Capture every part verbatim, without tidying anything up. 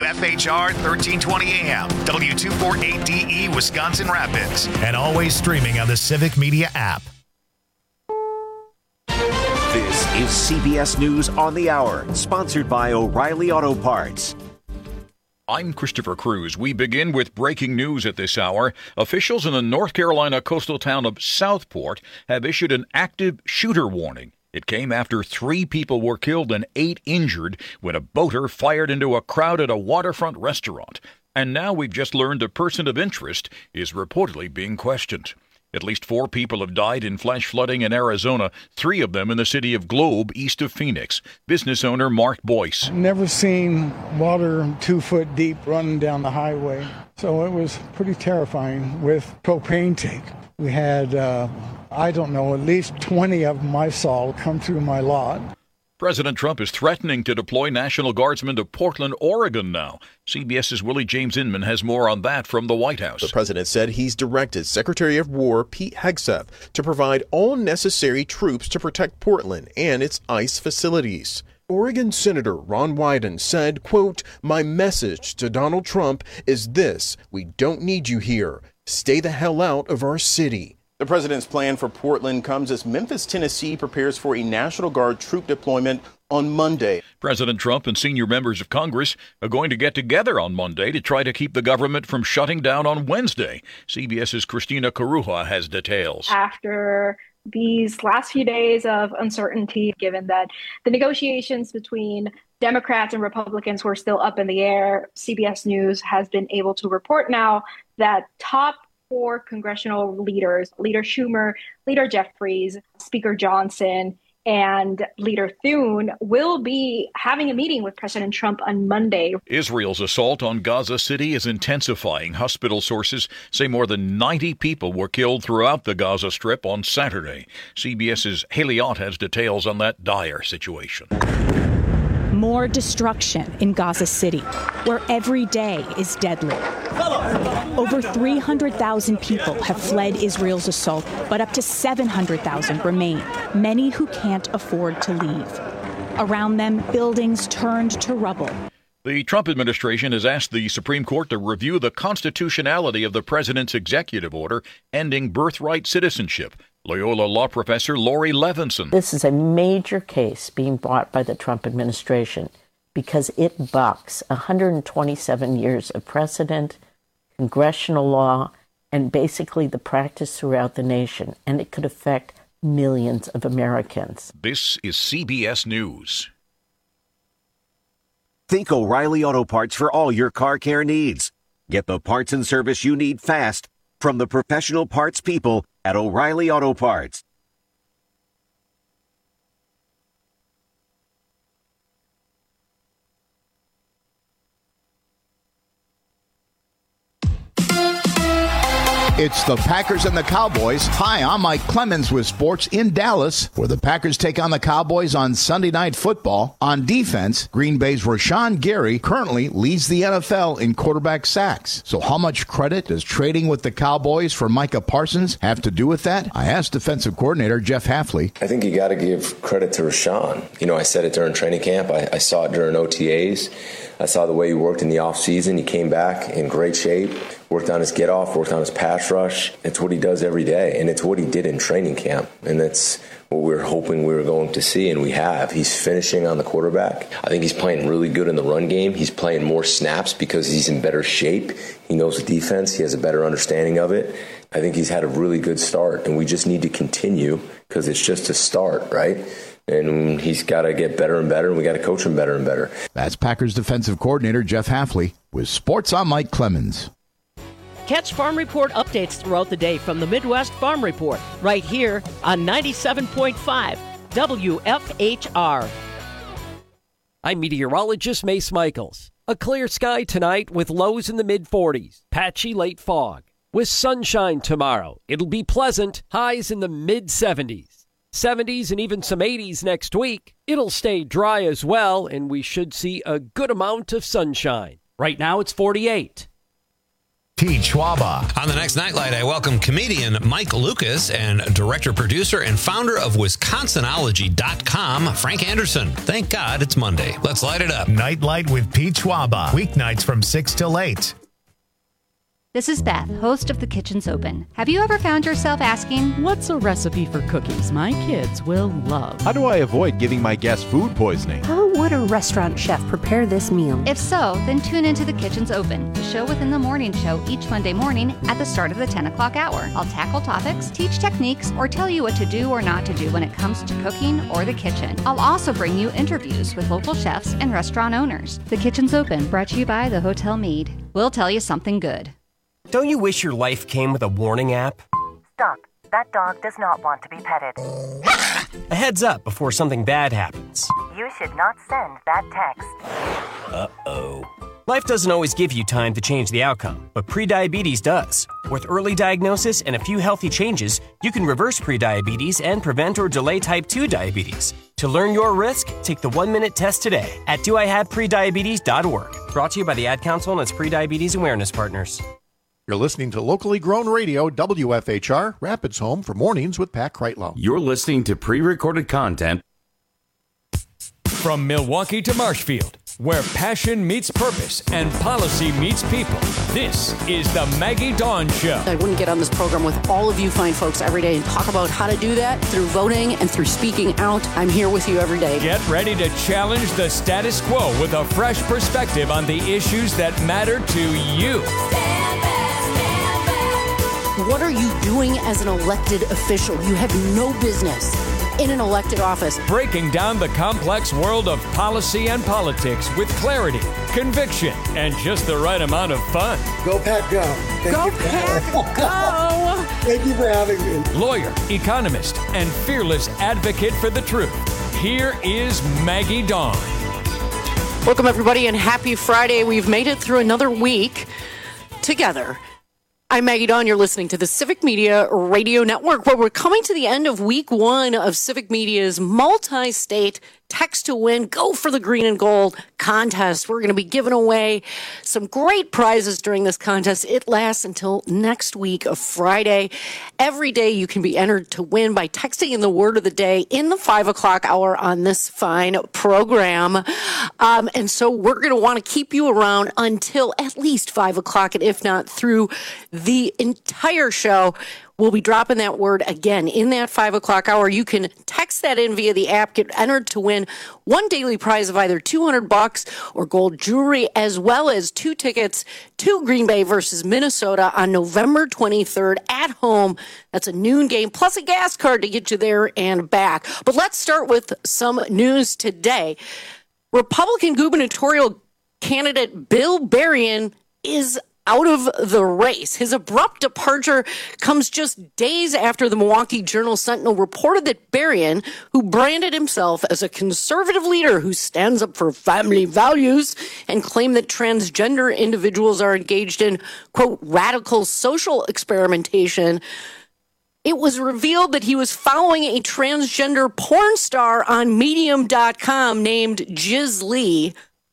F H R thirteen twenty A M, W two forty-eight D E, Wisconsin Rapids, and always streaming on the Civic Media app. This is C B S News on the Hour, sponsored by O'Reilly Auto Parts. I'm Christopher Cruz. We begin with breaking news at this hour. Officials in the North Carolina coastal town of Southport have issued an active shooter warning. It came after three people were killed and eight injured when a boater fired into a crowd at a waterfront restaurant. And now we've just learned a person of interest is reportedly being questioned. At least four people have died in flash flooding in Arizona, three of them in the city of Globe, east of Phoenix. Business owner Mark Boyce. Never seen water two foot deep running down the highway. So it was pretty terrifying with propane tank. We had, uh, I don't know, at least twenty of them I saw come through my lot. President Trump is threatening to deploy National Guardsmen to Portland, Oregon now. CBS's Willie James Inman has more on that from the White House. The president said he's directed Secretary of War Pete Hegseth to provide all necessary troops to protect Portland and its ICE facilities. Oregon Senator Ron Wyden said, quote, "My message to Donald Trump is this: we don't need you here. Stay the hell out of our city." The president's plan for Portland comes as Memphis, Tennessee prepares for a National Guard troop deployment on Monday. President Trump and senior members of Congress are going to get together on Monday to try to keep the government from shutting down on Wednesday. CBS's Christina Caruja has details. After these last few days of uncertainty, given that the negotiations between Democrats and Republicans were still up in the air, C B S News has been able to report now that top four congressional leaders, Leader Schumer, Leader Jeffries, Speaker Johnson, and Leader Thune, will be having a meeting with President Trump on Monday. Israel's assault on Gaza City is intensifying. Hospital sources say more than ninety people were killed throughout the Gaza Strip on Saturday. CBS's Haley Ott has details on that dire situation. More destruction in Gaza City, where every day is deadly. Over three hundred thousand people have fled Israel's assault, but up to seven hundred thousand remain, many who can't afford to leave. Around them, buildings turned to rubble. The Trump administration has asked the Supreme Court to review the constitutionality of the president's executive order ending birthright citizenship. Loyola law professor Lori Levinson. This is a major case being brought by the Trump administration because it bucks one hundred twenty-seven years of precedent, congressional law, and basically the practice throughout the nation, and it could affect millions of Americans. This is C B S News. Think O'Reilly Auto Parts for all your car care needs. Get the parts and service you need fast from the professional parts people at O'Reilly Auto Parts. It's the Packers and the Cowboys. Hi, I'm Mike Clemens with sports in Dallas, where the Packers take on the Cowboys on Sunday Night Football. On defense, Green Bay's Rashawn Gary currently leads the N F L in quarterback sacks. So how much credit does trading with the Cowboys for Micah Parsons have to do with that? I asked defensive coordinator Jeff Hafley. I think you got to give credit to Rashawn. You know, I said it during training camp. I, I saw it during O T As. I saw the way he worked in the offseason. He came back in great shape, worked on his get-off, worked on his pass rush. It's what he does every day, and it's what he did in training camp. And that's what we were hoping we were going to see, and we have. He's finishing on the quarterback. I think he's playing really good in the run game. He's playing more snaps because he's in better shape. He knows the defense. He has a better understanding of it. I think he's had a really good start, and we just need to continue because it's just a start, right? And he's got to get better and better, and we got to coach him better and better. That's Packers defensive coordinator Jeff Hafley with Sports. I'm Mike Clemens. Catch Farm Report updates throughout the day from the Midwest Farm Report right here on ninety-seven point five W F H R. I'm meteorologist Mace Michaels. A clear sky tonight with lows in the mid forties, patchy late fog. With sunshine tomorrow, it'll be pleasant, highs in the mid seventies. seventies and even some eighties next week. It'll stay dry as well, and we should see a good amount of sunshine. Right now it's forty-eight. Pete Schwaba. On the next Nightlight, I welcome comedian Mike Lucas and director, producer, and founder of Wisconsinology dot com, Frank Anderson. Thank God it's Monday. Let's light it up. Nightlight with Pete Schwaba. Weeknights from six till eight. This is Beth, host of The Kitchen's Open. Have you ever found yourself asking, what's a recipe for cookies my kids will love? How do I avoid giving my guests food poisoning? How would a restaurant chef prepare this meal? If so, then tune into The Kitchen's Open, the show within the morning show each Monday morning at the start of the ten o'clock hour. I'll tackle topics, teach techniques, or tell you what to do or not to do when it comes to cooking or the kitchen. I'll also bring you interviews with local chefs and restaurant owners. The Kitchen's Open, brought to you by the Hotel Mead. We'll tell you something good. Don't you wish your life came with a warning app? Stop. That dog does not want to be petted. A heads up before something bad happens. You should not send that text. Uh-oh. Life doesn't always give you time to change the outcome, but prediabetes does. With early diagnosis and a few healthy changes, you can reverse prediabetes and prevent or delay type two diabetes. To learn your risk, take the one-minute test today at do I have prediabetes dot org. Brought to you by the Ad Council and its Prediabetes Awareness Partners. You're listening to locally grown radio, W F H R, Rapids Home for Mornings with Pat Kreitlow. You're listening to pre-recorded content. From Milwaukee to Marshfield, where passion meets purpose and policy meets people, this is the Maggie Dawn Show. I wouldn't get on this program with all of you fine folks every day and talk about how to do that through voting and through speaking out. I'm here with you every day. Get ready to challenge the status quo with a fresh perspective on the issues that matter to you. What are you doing as an elected official? You have no business in an elected office. Breaking down the complex world of policy and politics with clarity, conviction, and just the right amount of fun. Go Pat, go. Thank go Pat, go. Thank you for having me. Lawyer, economist, and fearless advocate for the truth. Here is Maggie Dawn. Welcome, everybody, and happy Friday. We've made it through another week together. I'm Maggie Dawn. You're listening to the Civic Media Radio Network, where we're coming to the end of week one of Civic Media's multi-state Text to Win, Go for the Green and Gold contest. We're going to be giving away some great prizes during this contest. It lasts until next week of Friday. Every day you can be entered to win by texting in the word of the day in the five o'clock hour on this fine program. Um, and so we're going to want to keep you around until at least five o'clock, and if not through the entire show. We'll be dropping that word again in that five o'clock hour. You can text that in via the app, get entered to win one daily prize of either two hundred bucks or gold jewelry, as well as two tickets to Green Bay versus Minnesota on November twenty-third at home. That's a noon game, plus a gas card to get you there and back. But let's start with some news today. Republican gubernatorial candidate Bill Berrien is out of the race. His abrupt departure comes just days after the Milwaukee Journal-Sentinel reported that Berrien, who branded himself as a conservative leader who stands up for family values and claimed that transgender individuals are engaged in, quote, radical social experimentation, it was revealed that he was following a transgender porn star on Medium dot com named Jiz Lee.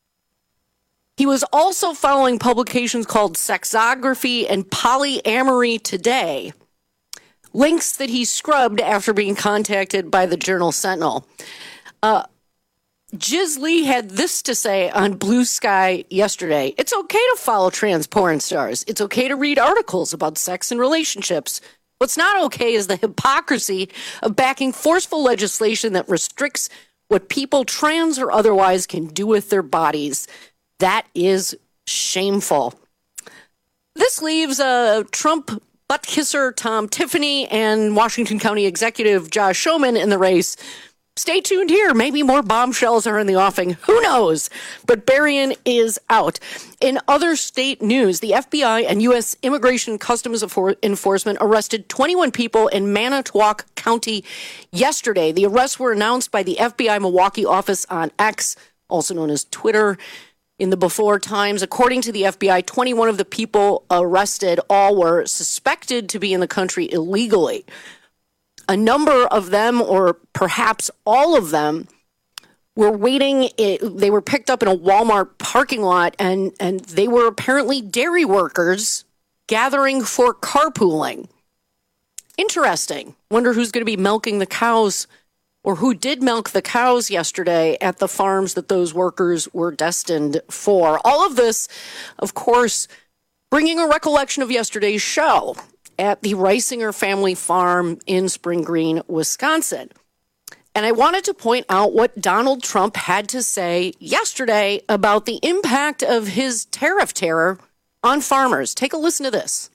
He was also following publications called Sexography and Polyamory Today, links that he scrubbed after being contacted by the Journal-Sentinel. Uh, Jiz Lee had this to say on Blue Sky yesterday. It's okay to follow trans porn stars. It's okay to read articles about sex and relationships. What's not okay is the hypocrisy of backing forceful legislation that restricts what people, trans or otherwise, can do with their bodies. That is shameful. This leaves uh, Trump butt kisser Tom Tiffany and Washington County Executive Josh Schoeman in the race. Stay tuned here. Maybe more bombshells are in the offing. Who knows? But Berrien is out. In other state news, the F B I and U S Immigration and Customs Enforcement arrested twenty-one people in Manitowoc County yesterday. The arrests were announced by the F B I Milwaukee office on X, also known as Twitter, in the before times. According to the F B I, twenty-one of the people arrested all were suspected to be in the country illegally. A number of them, or perhaps all of them, were waiting. They were picked up in a Walmart parking lot, and, and they were apparently dairy workers gathering for carpooling. Interesting. Wonder who's going to be milking the cows, or who did milk the cows yesterday at the farms that those workers were destined for. All of this, of course, bringing a recollection of yesterday's show at the Reisinger family farm in Spring Green, Wisconsin. And I wanted to point out what Donald Trump had to say yesterday about the impact of his tariff terror on farmers. Take a listen to this.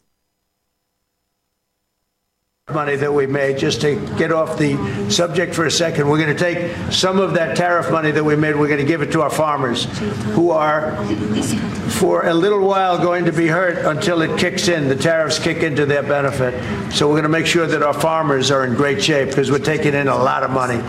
Money that we made, just to get off the subject for a second, we're going to take some of that tariff money that we made, we're going to give it to our farmers, who are for a little while going to be hurt until it kicks in. The tariffs kick into their benefit. So we're going to make sure that our farmers are in great shape, because we're taking in a lot of money.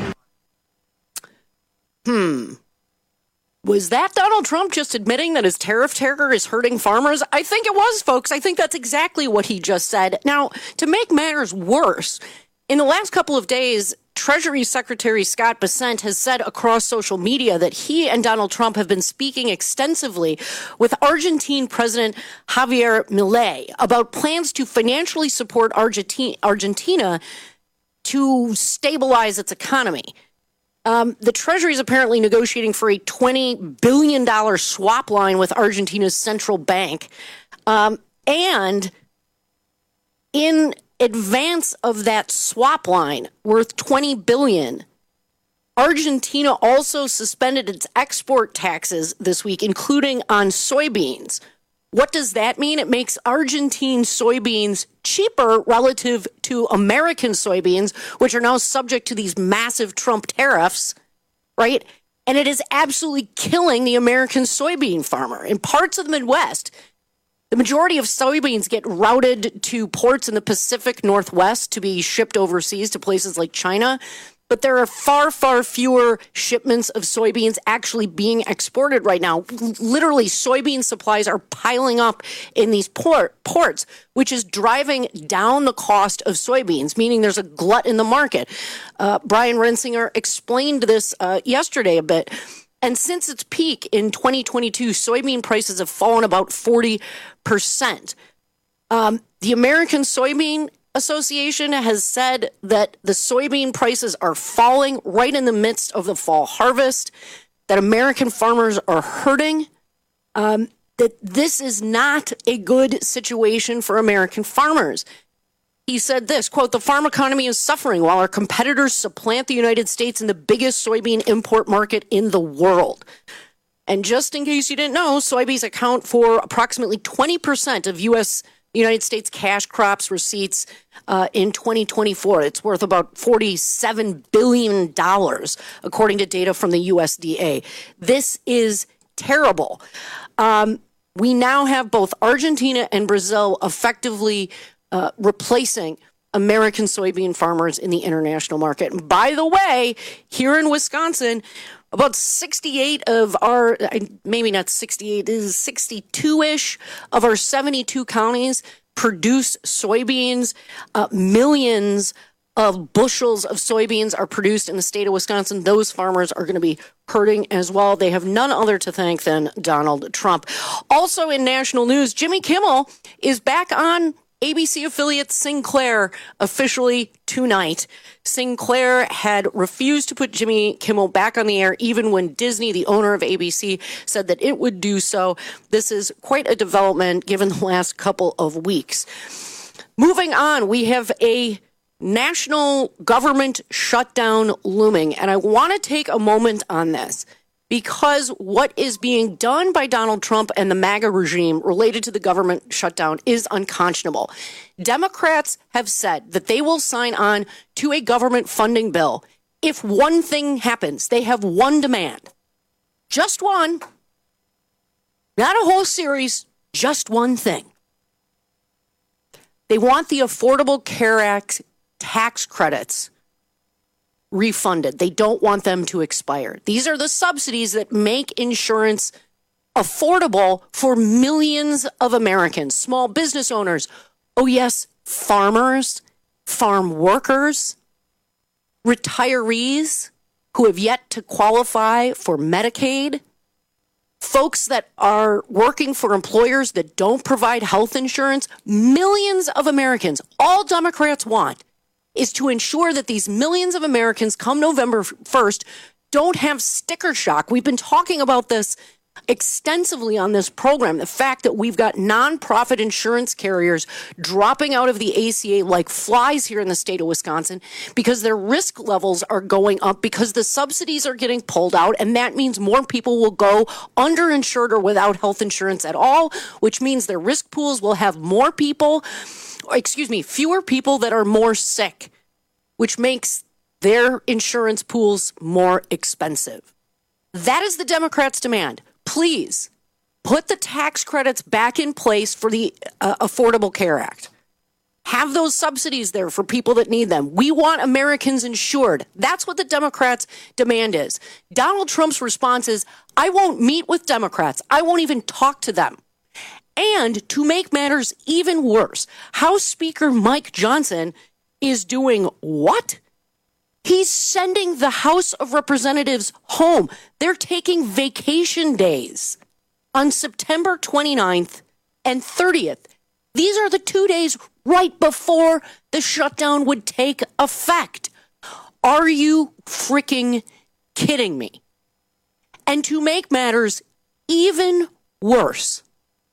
Hmm. Was that Donald Trump just admitting that his tariff terror is hurting farmers? I think it was, folks. I think that's exactly what he just said. Now, to make matters worse, in the last couple of days, Treasury Secretary Scott Bessent has said across social media that he and Donald Trump have been speaking extensively with Argentine President Javier Milei about plans to financially support Argentina, Argentina to stabilize its economy. Um, the Treasury is apparently negotiating for a twenty billion dollars swap line with Argentina's central bank. Um, and in advance of that swap line worth twenty billion dollars, Argentina also suspended its export taxes this week, including on soybeans. What does that mean? It makes Argentine soybeans cheaper relative to American soybeans, which are now subject to these massive Trump tariffs, right? And it is absolutely killing the American soybean farmer. In parts of the Midwest, the majority of soybeans get routed to ports in the Pacific Northwest to be shipped overseas to places like China. But there are far, far fewer shipments of soybeans actually being exported right now. Literally, soybean supplies are piling up in these port, ports, which is driving down the cost of soybeans, meaning there's a glut in the market. Uh, Brian Rensinger explained this uh, yesterday a bit. And since its peak in twenty twenty-two, soybean prices have fallen about forty percent. Um, the American Soybean Association has said that the soybean prices are falling right in the midst of the fall harvest, that American farmers are hurting, um, that this is not a good situation for American farmers. He said this, quote, "The farm economy is suffering while our competitors supplant the United States in the biggest soybean import market in the world." And just in case you didn't know, soybeans account for approximately twenty percent of U S United States cash crops receipts uh, in twenty twenty-four. It's worth about forty-seven billion dollars, according to data from the U S D A. This is terrible. Um, we now have both Argentina and Brazil effectively uh, replacing American soybean farmers in the international market. And by the way, here in Wisconsin, about sixty-eight of our, maybe not sixty-eight, this is sixty-two-ish of our seventy-two counties produce soybeans. Uh, millions of bushels of soybeans are produced in the state of Wisconsin. Those farmers are going to be hurting as well. They have none other to thank than Donald Trump. Also in national news, Jimmy Kimmel is back on A B C affiliate Sinclair officially tonight. Sinclair had refused to put Jimmy Kimmel back on the air even when Disney, the owner of A B C, said that it would do so. This is quite a development given the last couple of weeks. Moving on, we have a national government shutdown looming, and I want to take a moment on this, because what is being done by Donald Trump and the MAGA regime related to the government shutdown is unconscionable. Democrats have said that they will sign on to a government funding bill if one thing happens. They have one demand. Just one. Not a whole series, just one thing. They want the Affordable Care Act tax credits refunded. They don't want them to expire. These are the subsidies that make insurance affordable for millions of Americans, small business owners. Oh, yes, farmers, farm workers, retirees who have yet to qualify for Medicaid, folks that are working for employers that don't provide health insurance, millions of Americans, all Democrats want is to ensure that these millions of Americans come November first don't have sticker shock. We've been talking about this extensively on this program, the fact that we've got nonprofit insurance carriers dropping out of the A C A like flies here in the state of Wisconsin because their risk levels are going up because the subsidies are getting pulled out, and that means more people will go underinsured or without health insurance at all, which means their risk pools will have more people, excuse me, fewer people that are more sick, which makes their insurance pools more expensive. That is the Democrats' demand. Please put the tax credits back in place for the uh, Affordable Care Act. Have those subsidies there for people that need them. We want Americans insured. That's what the Democrats' demand is. Donald Trump's response is, I won't meet with Democrats. I won't even talk to them. And to make matters even worse, House Speaker Mike Johnson is doing what? He's sending the House of Representatives home. They're taking vacation days on September twenty-ninth and thirtieth. These are the two days right before the shutdown would take effect. Are you freaking kidding me? And to make matters even worse,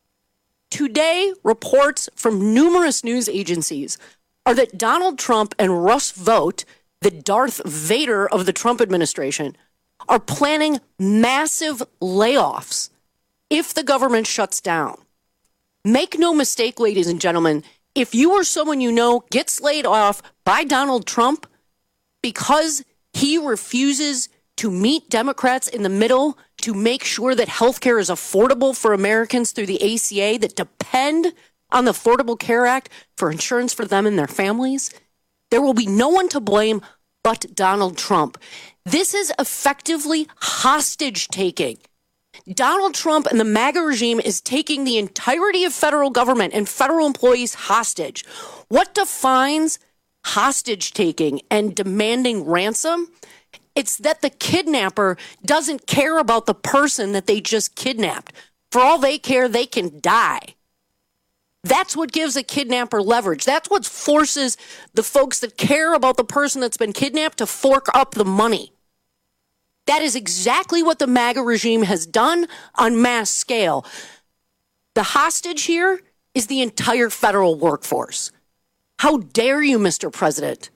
today reports from numerous news agencies are that Donald Trump and Russ Vought, the Darth Vader of the Trump administration, are planning massive layoffs if the government shuts down. Make no mistake, ladies and gentlemen, if you or someone you know gets laid off by Donald Trump because he refuses to meet Democrats in the middle to make sure that health care is affordable for Americans through the A C A that depend on the Affordable Care Act for insurance for them and their families, there will be no one to blame but Donald Trump. This is effectively hostage taking. Donald Trump and the MAGA regime is taking the entirety of federal government and federal employees hostage. What defines hostage taking and demanding ransom? It's that the kidnapper doesn't care about the person that they just kidnapped. For all they care, they can die. That's what gives a kidnapper leverage. That's what forces the folks that care about the person that's been kidnapped to fork up the money. That is exactly what the MAGA regime has done on mass scale. The hostage here is the entire federal workforce. How dare you, Mister President?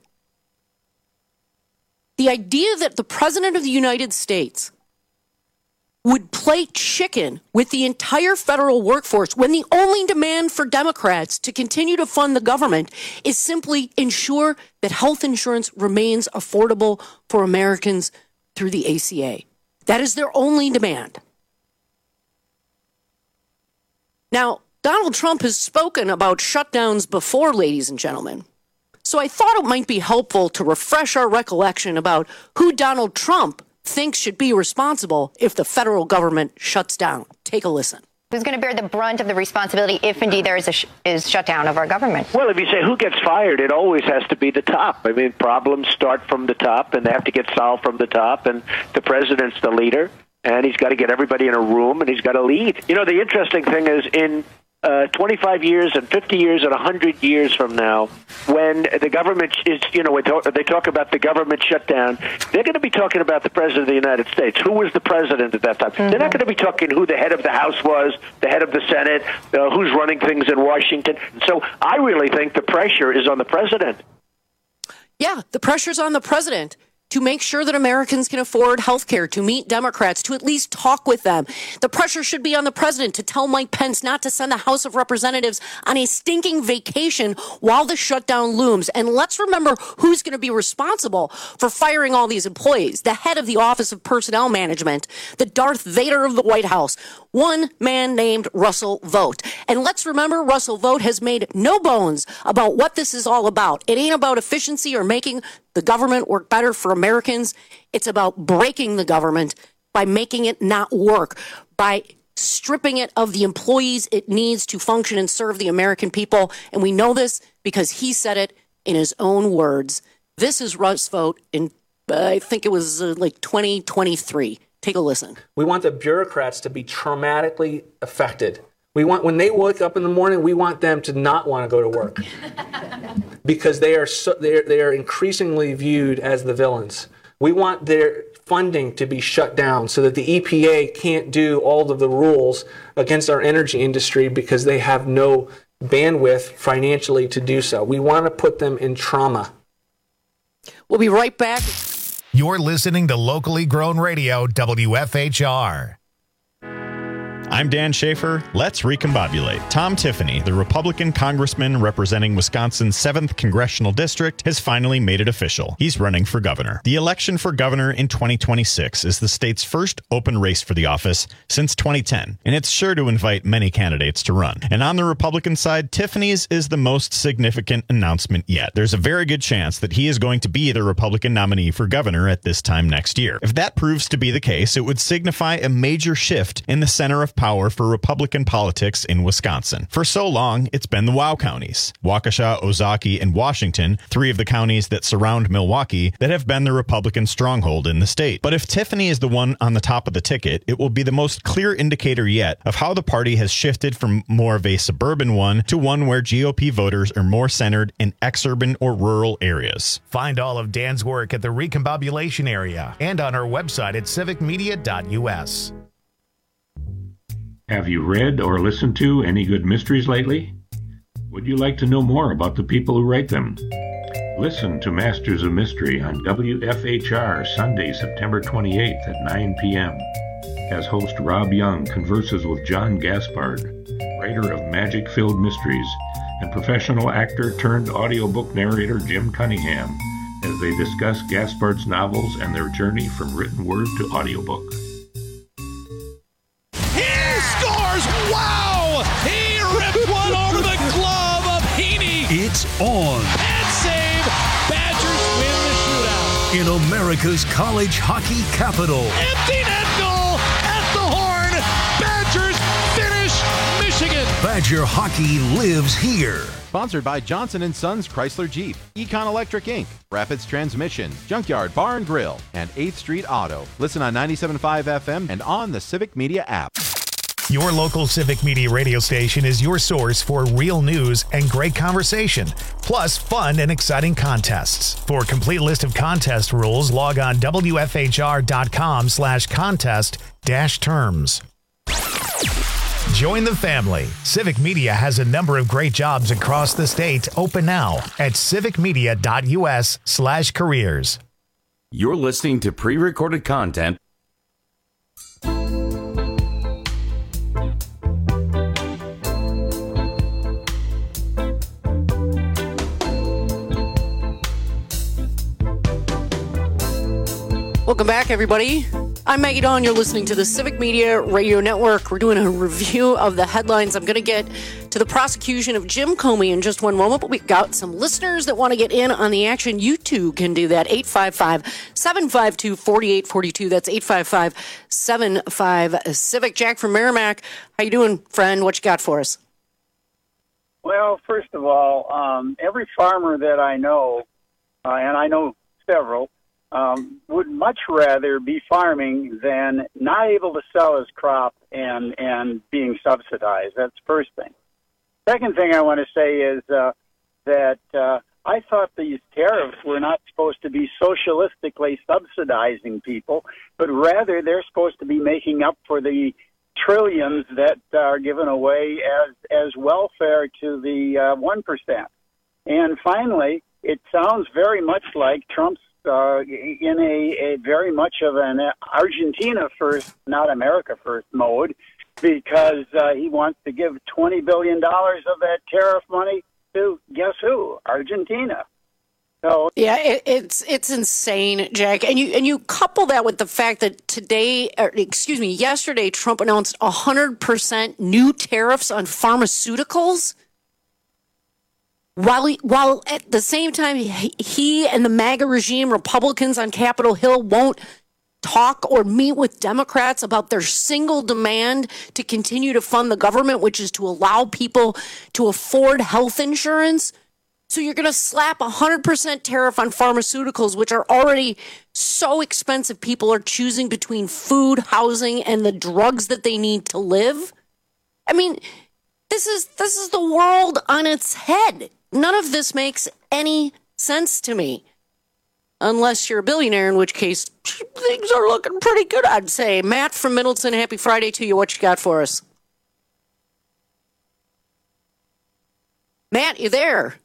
The idea that the President of the United States would play chicken with the entire federal workforce when the only demand for Democrats to continue to fund the government is simply ensure that health insurance remains affordable for Americans through the A C A. That is their only demand. Now, Donald Trump has spoken about shutdowns before, ladies and gentlemen. So I thought it might be helpful to refresh our recollection about who Donald Trump thinks should be responsible if the federal government shuts down. Take a listen. Who's going to bear the brunt of the responsibility if indeed there is a sh- is shutdown of our government? Well, if you say who gets fired, it always has to be the top. I mean, problems start from the top, and they have to get solved from the top, and the president's the leader, and he's got to get everybody in a room, and he's got to lead. You know, the interesting thing is in Uh, twenty-five years and fifty years and one hundred years from now, when the government is, you know, they talk about the government shutdown, they're going to be talking about the President of the United States. Who was the president at that time? Mm-hmm. They're not going to be talking who the head of the House was, the head of the Senate, uh, who's running things in Washington. So I really think the pressure is on the president. Yeah, the pressure's on the president to make sure that Americans can afford health care, to meet Democrats, to at least talk with them. The pressure should be on the president to tell Mike Pence not to send the House of Representatives on a stinking vacation while the shutdown looms. And let's remember who's going to be responsible for firing all these employees. The head of the Office of Personnel Management, the Darth Vader of the White House, one man named Russell Vought. And let's remember, Russell Vought has made no bones about what this is all about. It ain't about efficiency or making the government work better for Americans. It's about breaking the government by making it not work, by stripping it of the employees it needs to function and serve the American people. And we know this because he said it in his own words. This is Russ Vought in, uh, I think it was uh, like twenty twenty-three. Take a listen. We want the bureaucrats to be traumatically affected. We want, when they wake up in the morning, we want them to not want to go to work because they are so, they are, they are increasingly viewed as the villains. We want their funding to be shut down so that the E P A can't do all of the rules against our energy industry because they have no bandwidth financially to do so. We want to put them in trauma. We'll be right back. You're listening to Locally Grown Radio, W F H R. I'm Dan Schaefer. Let's recombobulate. Tom Tiffany, the Republican congressman representing Wisconsin's seventh Congressional District, has finally made it official. He's running for governor. The election for governor in twenty twenty-six is the state's first open race for the office since twenty ten, and it's sure to invite many candidates to run. And on the Republican side, Tiffany's is the most significant announcement yet. There's a very good chance that he is going to be the Republican nominee for governor at this time next year. If that proves to be the case, it would signify a major shift in the center of power for Republican politics in Wisconsin. For so long, it's been the WOW counties, Waukesha, Ozaukee, and Washington, three of the counties that surround Milwaukee, that have been the Republican stronghold in the state. But if Tiffany is the one on the top of the ticket, it will be the most clear indicator yet of how the party has shifted from more of a suburban one to one where G O P voters are more centered in exurban or rural areas. Find all of Dan's work at the Recombobulation area and on our website at civic media dot u s. Have you read or listened to any good mysteries lately? Would you like to know more about the people who write them? Listen to Masters of Mystery on W F H R Sunday, September twenty-eighth at nine p.m. as host Rob Young converses with John Gaspard, writer of magic-filled mysteries, and professional actor turned audiobook narrator Jim Cunningham as they discuss Gaspard's novels and their journey from written word to audiobook. Wow! He ripped one over the glove of Heaney. It's on. And save. Badgers win the shootout. In America's college hockey capital. Empty net goal at the horn. Badgers finish Michigan. Badger hockey lives here. Sponsored by Johnson and Sons Chrysler Jeep, Econ Electric Incorporated, Rapids Transmission, Junkyard Bar and Grill, and eighth Street Auto. Listen on ninety-seven point five F M and on the Civic Media app. Your local Civic Media radio station is your source for real news and great conversation, plus fun and exciting contests. For a complete list of contest rules, log on W F H R dot com slash contest dash terms. Join the family. Civic Media has a number of great jobs across the state open now at civic media dot u s slash careers. You're listening to pre-recorded content. Welcome back, everybody. I'm Maggie Dawn. You're listening to the Civic Media Radio Network. We're doing a review of the headlines. I'm going to get to the prosecution of Jim Comey in just one moment, but we've got some listeners that want to get in on the action. You too can do that. eight five five, seven five two, four eight four two. That's eight five five, seven five, Civic. Jack from Merrimack. How you doing, friend? What you got for us? Well, first of all, um, every farmer that I know, uh, and I know several, Um, would much rather be farming than not able to sell his crop and, and being subsidized. That's the first thing. Second thing I want to say is uh, that uh, I thought these tariffs were not supposed to be socialistically subsidizing people, but rather they're supposed to be making up for the trillions that are given away as, as welfare to the uh, one percent. And finally, it sounds very much like Trump's Uh, in a, a very much of an Argentina first, not America first mode, because uh, he wants to give twenty billion dollars of that tariff money to, guess who? Argentina. So yeah, it, it's it's insane, Jack. And you and you couple that with the fact that today, or excuse me, yesterday, Trump announced one hundred percent new tariffs on pharmaceuticals. While he, while at the same time, he and the MAGA regime, Republicans on Capitol Hill, won't talk or meet with Democrats about their single demand to continue to fund the government, which is to allow people to afford health insurance. So you're going to slap a one hundred percent tariff on pharmaceuticals, which are already so expensive. People are choosing between food, housing, and the drugs that they need to live. I mean, this is this is the world on its head. None of this makes any sense to me. Unless you're a billionaire, in which case things are looking pretty good, I'd say. Matt from Middleton, happy Friday to you. What you got for us? Matt, you there?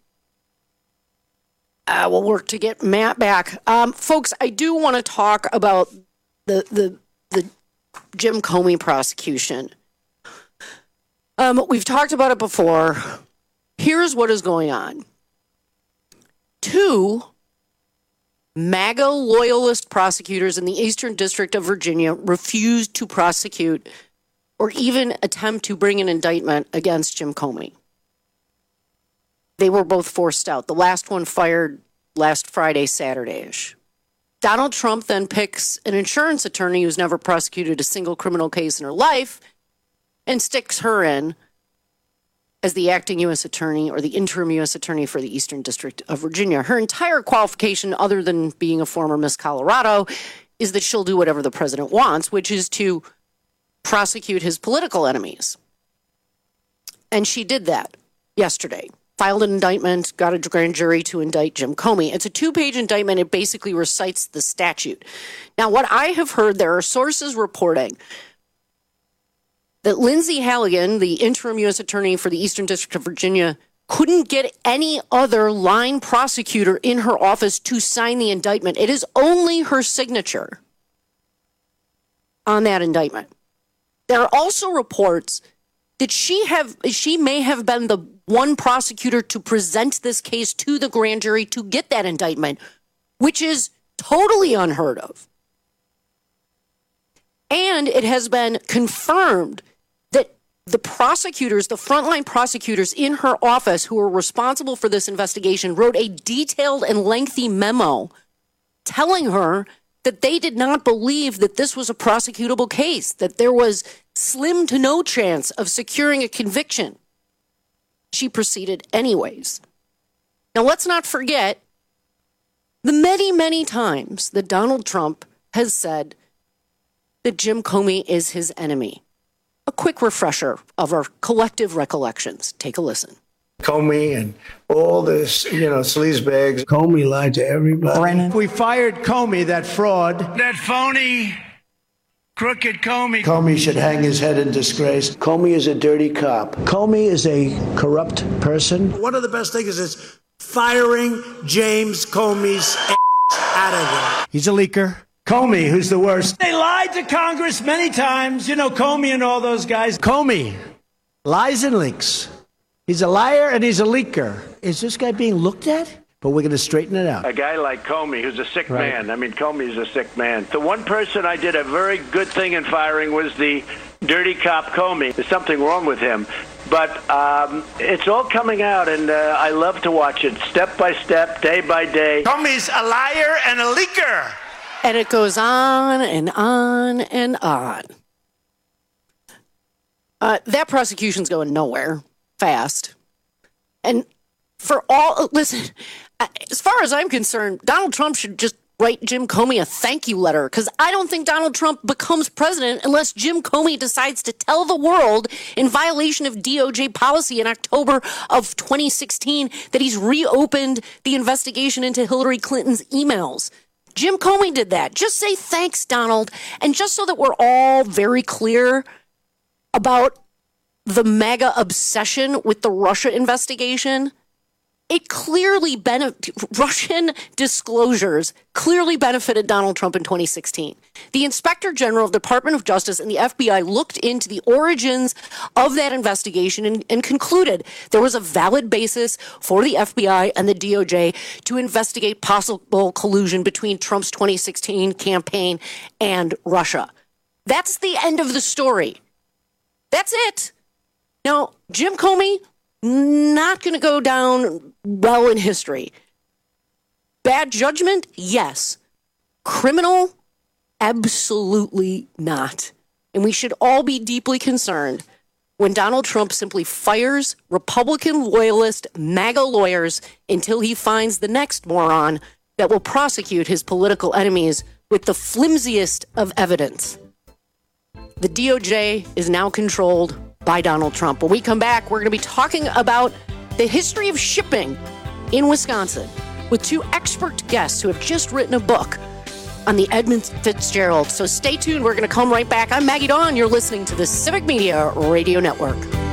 Uh, we'll work to get Matt back. Um, folks, I do want to talk about the the the Jim Comey prosecution. Um, we've talked about it before. Here's what is going on. Two MAGA loyalist prosecutors in the Eastern District of Virginia refused to prosecute or even attempt to bring an indictment against Jim Comey. They were both forced out. The last one fired last Friday, Saturday-ish. Donald Trump then picks an insurance attorney who's never prosecuted a single criminal case in her life and sticks her in as the acting U S attorney or the interim U S attorney for the Eastern District of Virginia. Her entire qualification, other than being a former Miss Colorado, is that she'll do whatever the president wants, which is to prosecute his political enemies. And she did that yesterday. Filed an indictment, got a grand jury to indict Jim Comey. It's a two-page indictment. It basically recites the statute. Now, what I have heard, there are sources reporting that Lindsay Halligan, the interim U S attorney for the Eastern District of Virginia, couldn't get any other line prosecutor in her office to sign the indictment. It is only her signature on that indictment. There are also reports that she have she may have been the one prosecutor to present this case to the grand jury to get that indictment, which is totally unheard of. And it has been confirmed that the prosecutors, the frontline prosecutors in her office who were responsible for this investigation, wrote a detailed and lengthy memo telling her that they did not believe that this was a prosecutable case, that there was slim to no chance of securing a conviction. She proceeded anyways. Now, let's not forget the many, many times that Donald Trump has said that Jim Comey is his enemy. A quick refresher of our collective recollections. Take a listen. Comey and all this, you know, sleazebags. Comey lied to everybody. Brennan. We fired Comey, that fraud. That phony, crooked Comey. Comey should hang his head in disgrace. Comey is a dirty cop. Comey is a corrupt person. One of the best things is firing James Comey's out of there. He's a leaker. Comey, who's the worst. They lied to Congress many times. You know, Comey and all those guys. Comey lies and leaks. He's a liar and he's a leaker. Is this guy being looked at? But we're going to straighten it out. A guy like Comey, who's a sick Right. man. I mean, Comey's a sick man. The one person I did a very good thing in firing was the dirty cop Comey. There's something wrong with him. But um, it's all coming out, and uh, I love to watch it step by step, day by day. Comey's a liar and a leaker. And it goes on and on and on. Uh, that prosecution's going nowhere fast. And for all, listen, as far as I'm concerned, Donald Trump should just write Jim Comey a thank you letter, because I don't think Donald Trump becomes president unless Jim Comey decides to tell the world, in violation of D O J policy in October of twenty sixteen, that he's reopened the investigation into Hillary Clinton's emails. Jim Comey did that. Just say thanks, Donald. And just so that we're all very clear about the mega obsession with the Russia investigation, it clearly benefit Russian disclosures clearly benefited Donald Trump in twenty sixteen. The Inspector General of the Department of Justice and the F B I looked into the origins of that investigation and, and concluded there was a valid basis for the F B I and the D O J to investigate possible collusion between Trump's twenty sixteen campaign and Russia. That's the end of the story. That's it. Now, Jim Comey, not going to go down well in history. Bad judgment? Yes. Criminal? Absolutely not. And we should all be deeply concerned when Donald Trump simply fires Republican loyalist MAGA lawyers until he finds the next moron that will prosecute his political enemies with the flimsiest of evidence. The D O J is now controlled by Donald Trump. When we come back, we're going to be talking about the history of shipping in Wisconsin with two expert guests who have just written a book on the Edmund Fitzgerald. So stay tuned. We're going to come right back. I'm Maggie Dawn. You're listening to the Civic Media Radio Network.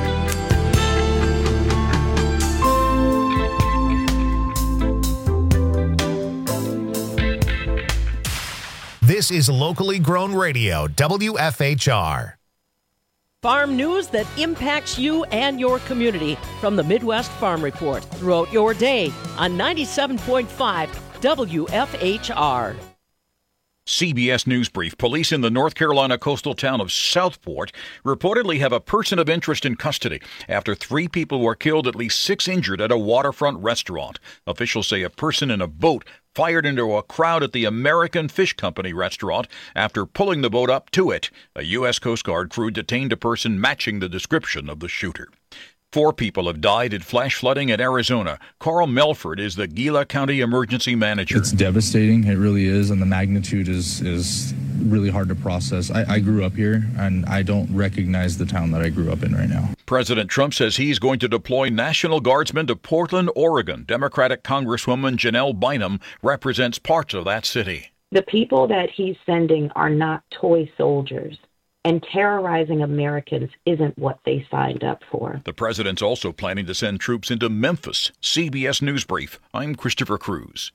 This is locally grown radio, W F H R. Farm news that impacts you and your community from the Midwest Farm Report throughout your day on ninety-seven point five W F H R. C B S News Brief. Police in the North Carolina coastal town of Southport reportedly have a person of interest in custody after three people were killed, at least six injured at a waterfront restaurant. Officials say a person in a boat fired into a crowd at the American Fish Company restaurant after pulling the boat up to it. A U S Coast Guard crew detained a person matching the description of the shooter. Four people have died in flash flooding in Arizona. Carl Melford is the Gila County Emergency Manager. It's devastating. It really is, and the magnitude is is really hard to process. I, I grew up here, and I don't recognize the town that I grew up in right now. President Trump says he's going to deploy National Guardsmen to Portland, Oregon. Democratic Congresswoman Janelle Bynum represents parts of that city. The people that he's sending are not toy soldiers. And terrorizing Americans isn't what they signed up for. The president's also planning to send troops into Memphis. C B S News Brief. I'm Christopher Cruz.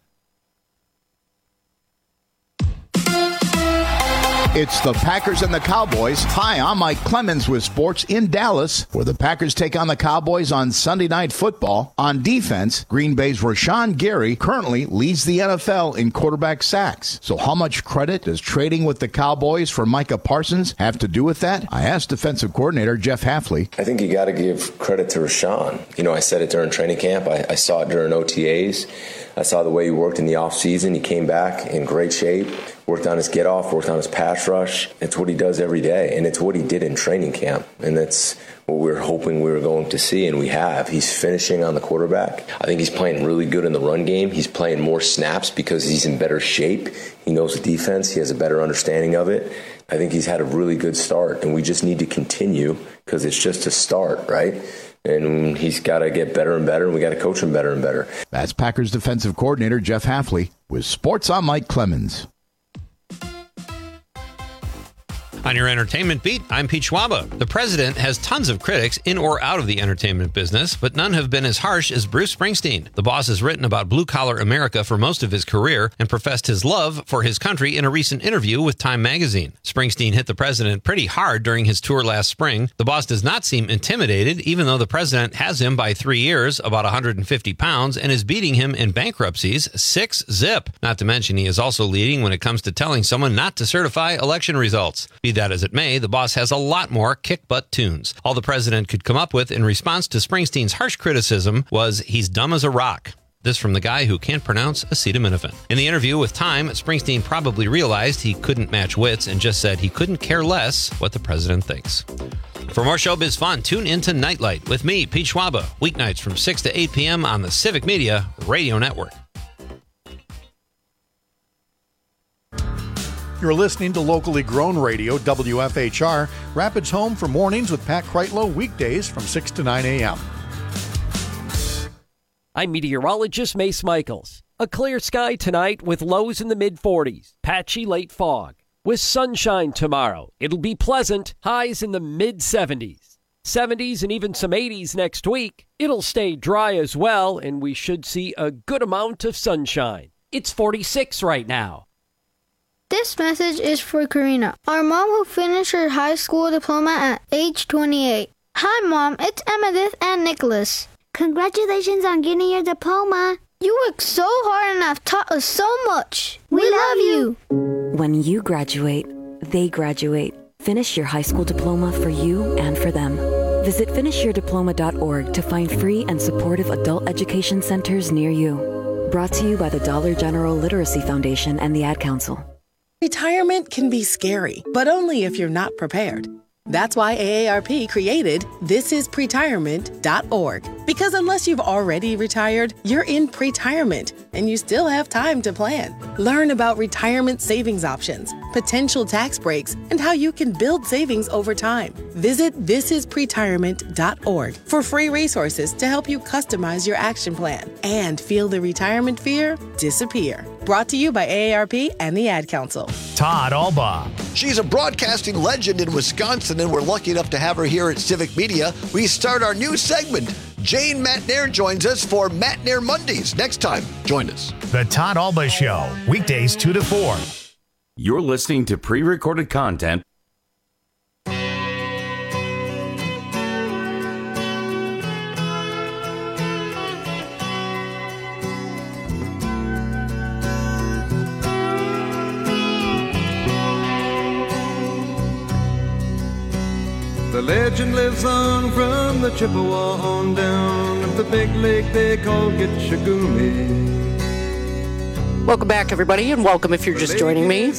It's the Packers and the Cowboys. Hi, I'm Mike Clemens with sports in Dallas, where the Packers take on the Cowboys on Sunday Night Football. On defense, Green Bay's Rashawn Gary currently leads the N F L in quarterback sacks. So how much credit does trading with the Cowboys for Micah Parsons have to do with that? I asked defensive coordinator Jeff Hafley. I think you got to give credit to Rashawn. You know, I said it during training camp. I, I saw it during O T As. I saw the way he worked in the offseason. He came back in great shape, worked on his get-off, worked on his pass rush. It's what he does every day, and it's what he did in training camp, and that's what we were hoping we were going to see, and we have. He's finishing on the quarterback. I think he's playing really good in the run game. He's playing more snaps because he's in better shape. He knows the defense. He has a better understanding of it. I think he's had a really good start, and we just need to continue because it's just a start, right? And he's got to get better and better, and we got to coach him better and better. That's Packers defensive coordinator Jeff Hafley with Sports on Mike Clemens. On your entertainment beat, I'm Pete Schwaba. The president has tons of critics in or out of the entertainment business, but none have been as harsh as Bruce Springsteen. The boss has written about blue-collar America for most of his career and professed his love for his country in a recent interview with Time magazine. Springsteen hit the president pretty hard during his tour last spring. The boss does not seem intimidated, even though the president has him by three years, about one hundred fifty pounds, and is beating him in bankruptcies six zip. Not to mention he is also leading when it comes to telling someone not to certify election results. Be that as it may, the boss has a lot more kick-butt tunes. All the president could come up with in response to Springsteen's harsh criticism was, he's dumb as a rock. This from the guy who can't pronounce acetaminophen. In the interview with Time, Springsteen probably realized he couldn't match wits and just said he couldn't care less what the president thinks. For more showbiz fun, tune into Nightlight with me, Pete Schwaba, weeknights from six to eight p.m. on the Civic Media Radio Network. You're listening to locally grown radio, W F H R, Rapids home for mornings with Pat Kreitlow, weekdays from six to nine a.m. I'm meteorologist Mace Michaels. A clear sky tonight with lows in the mid forties, patchy late fog. With sunshine tomorrow, it'll be pleasant, highs in the mid seventies. seventies and even some eighties next week. It'll stay dry as well, and we should see a good amount of sunshine. It's forty-six right now. This message is for Karina, our mom who finished her high school diploma at age twenty-eight. Hi, Mom. It's Emmettith and Nicholas. Congratulations on getting your diploma. You worked so hard and have taught us so much. We, we love you. When you graduate, they graduate. Finish your high school diploma for you and for them. Visit finish your diploma dot org to find free and supportive adult education centers near you. Brought to you by the Dollar General Literacy Foundation and the Ad Council. Retirement can be scary, but only if you're not prepared. That's why A A R P created this is pretirement dot org. Because unless you've already retired, you're in pretirement and you still have time to plan. Learn about retirement savings options, potential tax breaks, and how you can build savings over time. Visit this is pretirement dot org for free resources to help you customize your action plan and feel the retirement fear disappear. Brought to you by A A R P and the Ad Council. Todd Alba. She's a broadcasting legend in Wisconsin, and we're lucky enough to have her here at Civic Media. We start our new segment. Jane Matnair joins us for Matnair Mondays. Next time, join us. The Todd Alba Show, weekdays two to four. You're listening to pre-recorded content. The legend lives on from the Chippewa on down of the big lake they call Gitchagumi. Welcome back, everybody, and welcome if you're just joining me.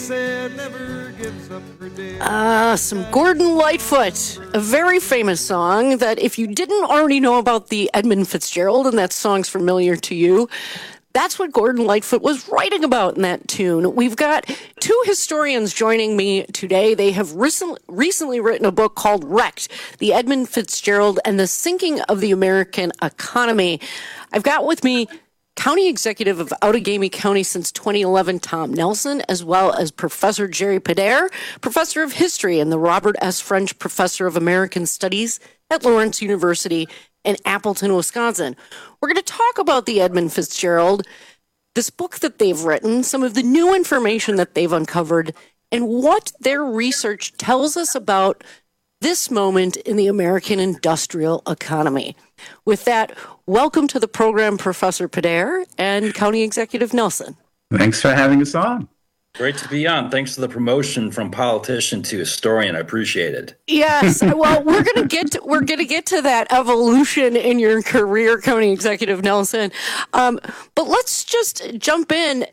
Uh, some Gordon Lightfoot, a very famous song that if you didn't already know about the Edmund Fitzgerald and that song's familiar to you, that's what Gordon Lightfoot was writing about in that tune. We've got two historians joining me today. They have recently, recently written a book called Wrecked, The Edmund Fitzgerald and the Sinking of the American Economy. I've got with me County Executive of Outagamie County since twenty eleven, Tom Nelson, as well as Professor Jerry Pedair, Professor of History and the Robert S. French Professor of American Studies at Lawrence University in Appleton, Wisconsin. We're going to talk about the Edmund Fitzgerald, this book that they've written, some of the new information that they've uncovered, and what their research tells us about this moment in the American industrial economy. With that, welcome to the program, Professor Pedair and County Executive Nelson. Thanks for having us on. Great to be on. Thanks for the promotion from politician to historian. I appreciate it. Yes. Well, we're going to get to, we're going to get to that evolution in your career, County Executive Nelson. Um, but let's just jump in.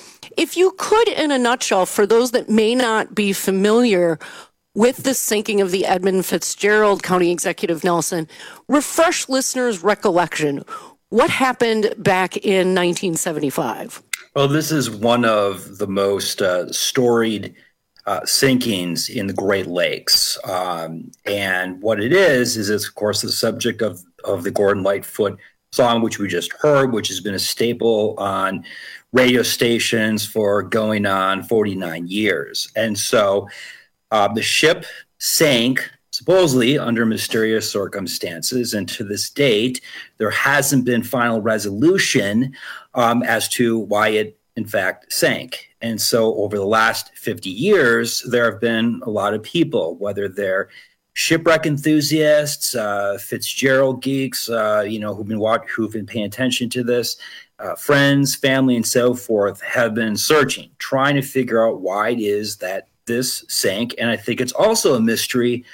If you could, in a nutshell, for those that may not be familiar with the sinking of the Edmund Fitzgerald, County Executive Nelson, refresh listeners' recollection. What happened back in nineteen seventy-five? Well, this is one of the most uh, storied uh, sinkings in the Great Lakes. Um, and what it is, is it's, of course, the subject of, of the Gordon Lightfoot song, which we just heard, which has been a staple on radio stations for going on forty-nine years. And so uh, the ship sank, supposedly under mysterious circumstances. And to this date, there hasn't been final resolution um, as to why it, in fact, sank. And so over the last fifty years, there have been a lot of people, whether they're shipwreck enthusiasts, uh, Fitzgerald geeks, uh, you know, who've been watch- who've been paying attention to this, uh, friends, family, and so forth, have been searching, trying to figure out why it is that this sank. And I think it's also a mystery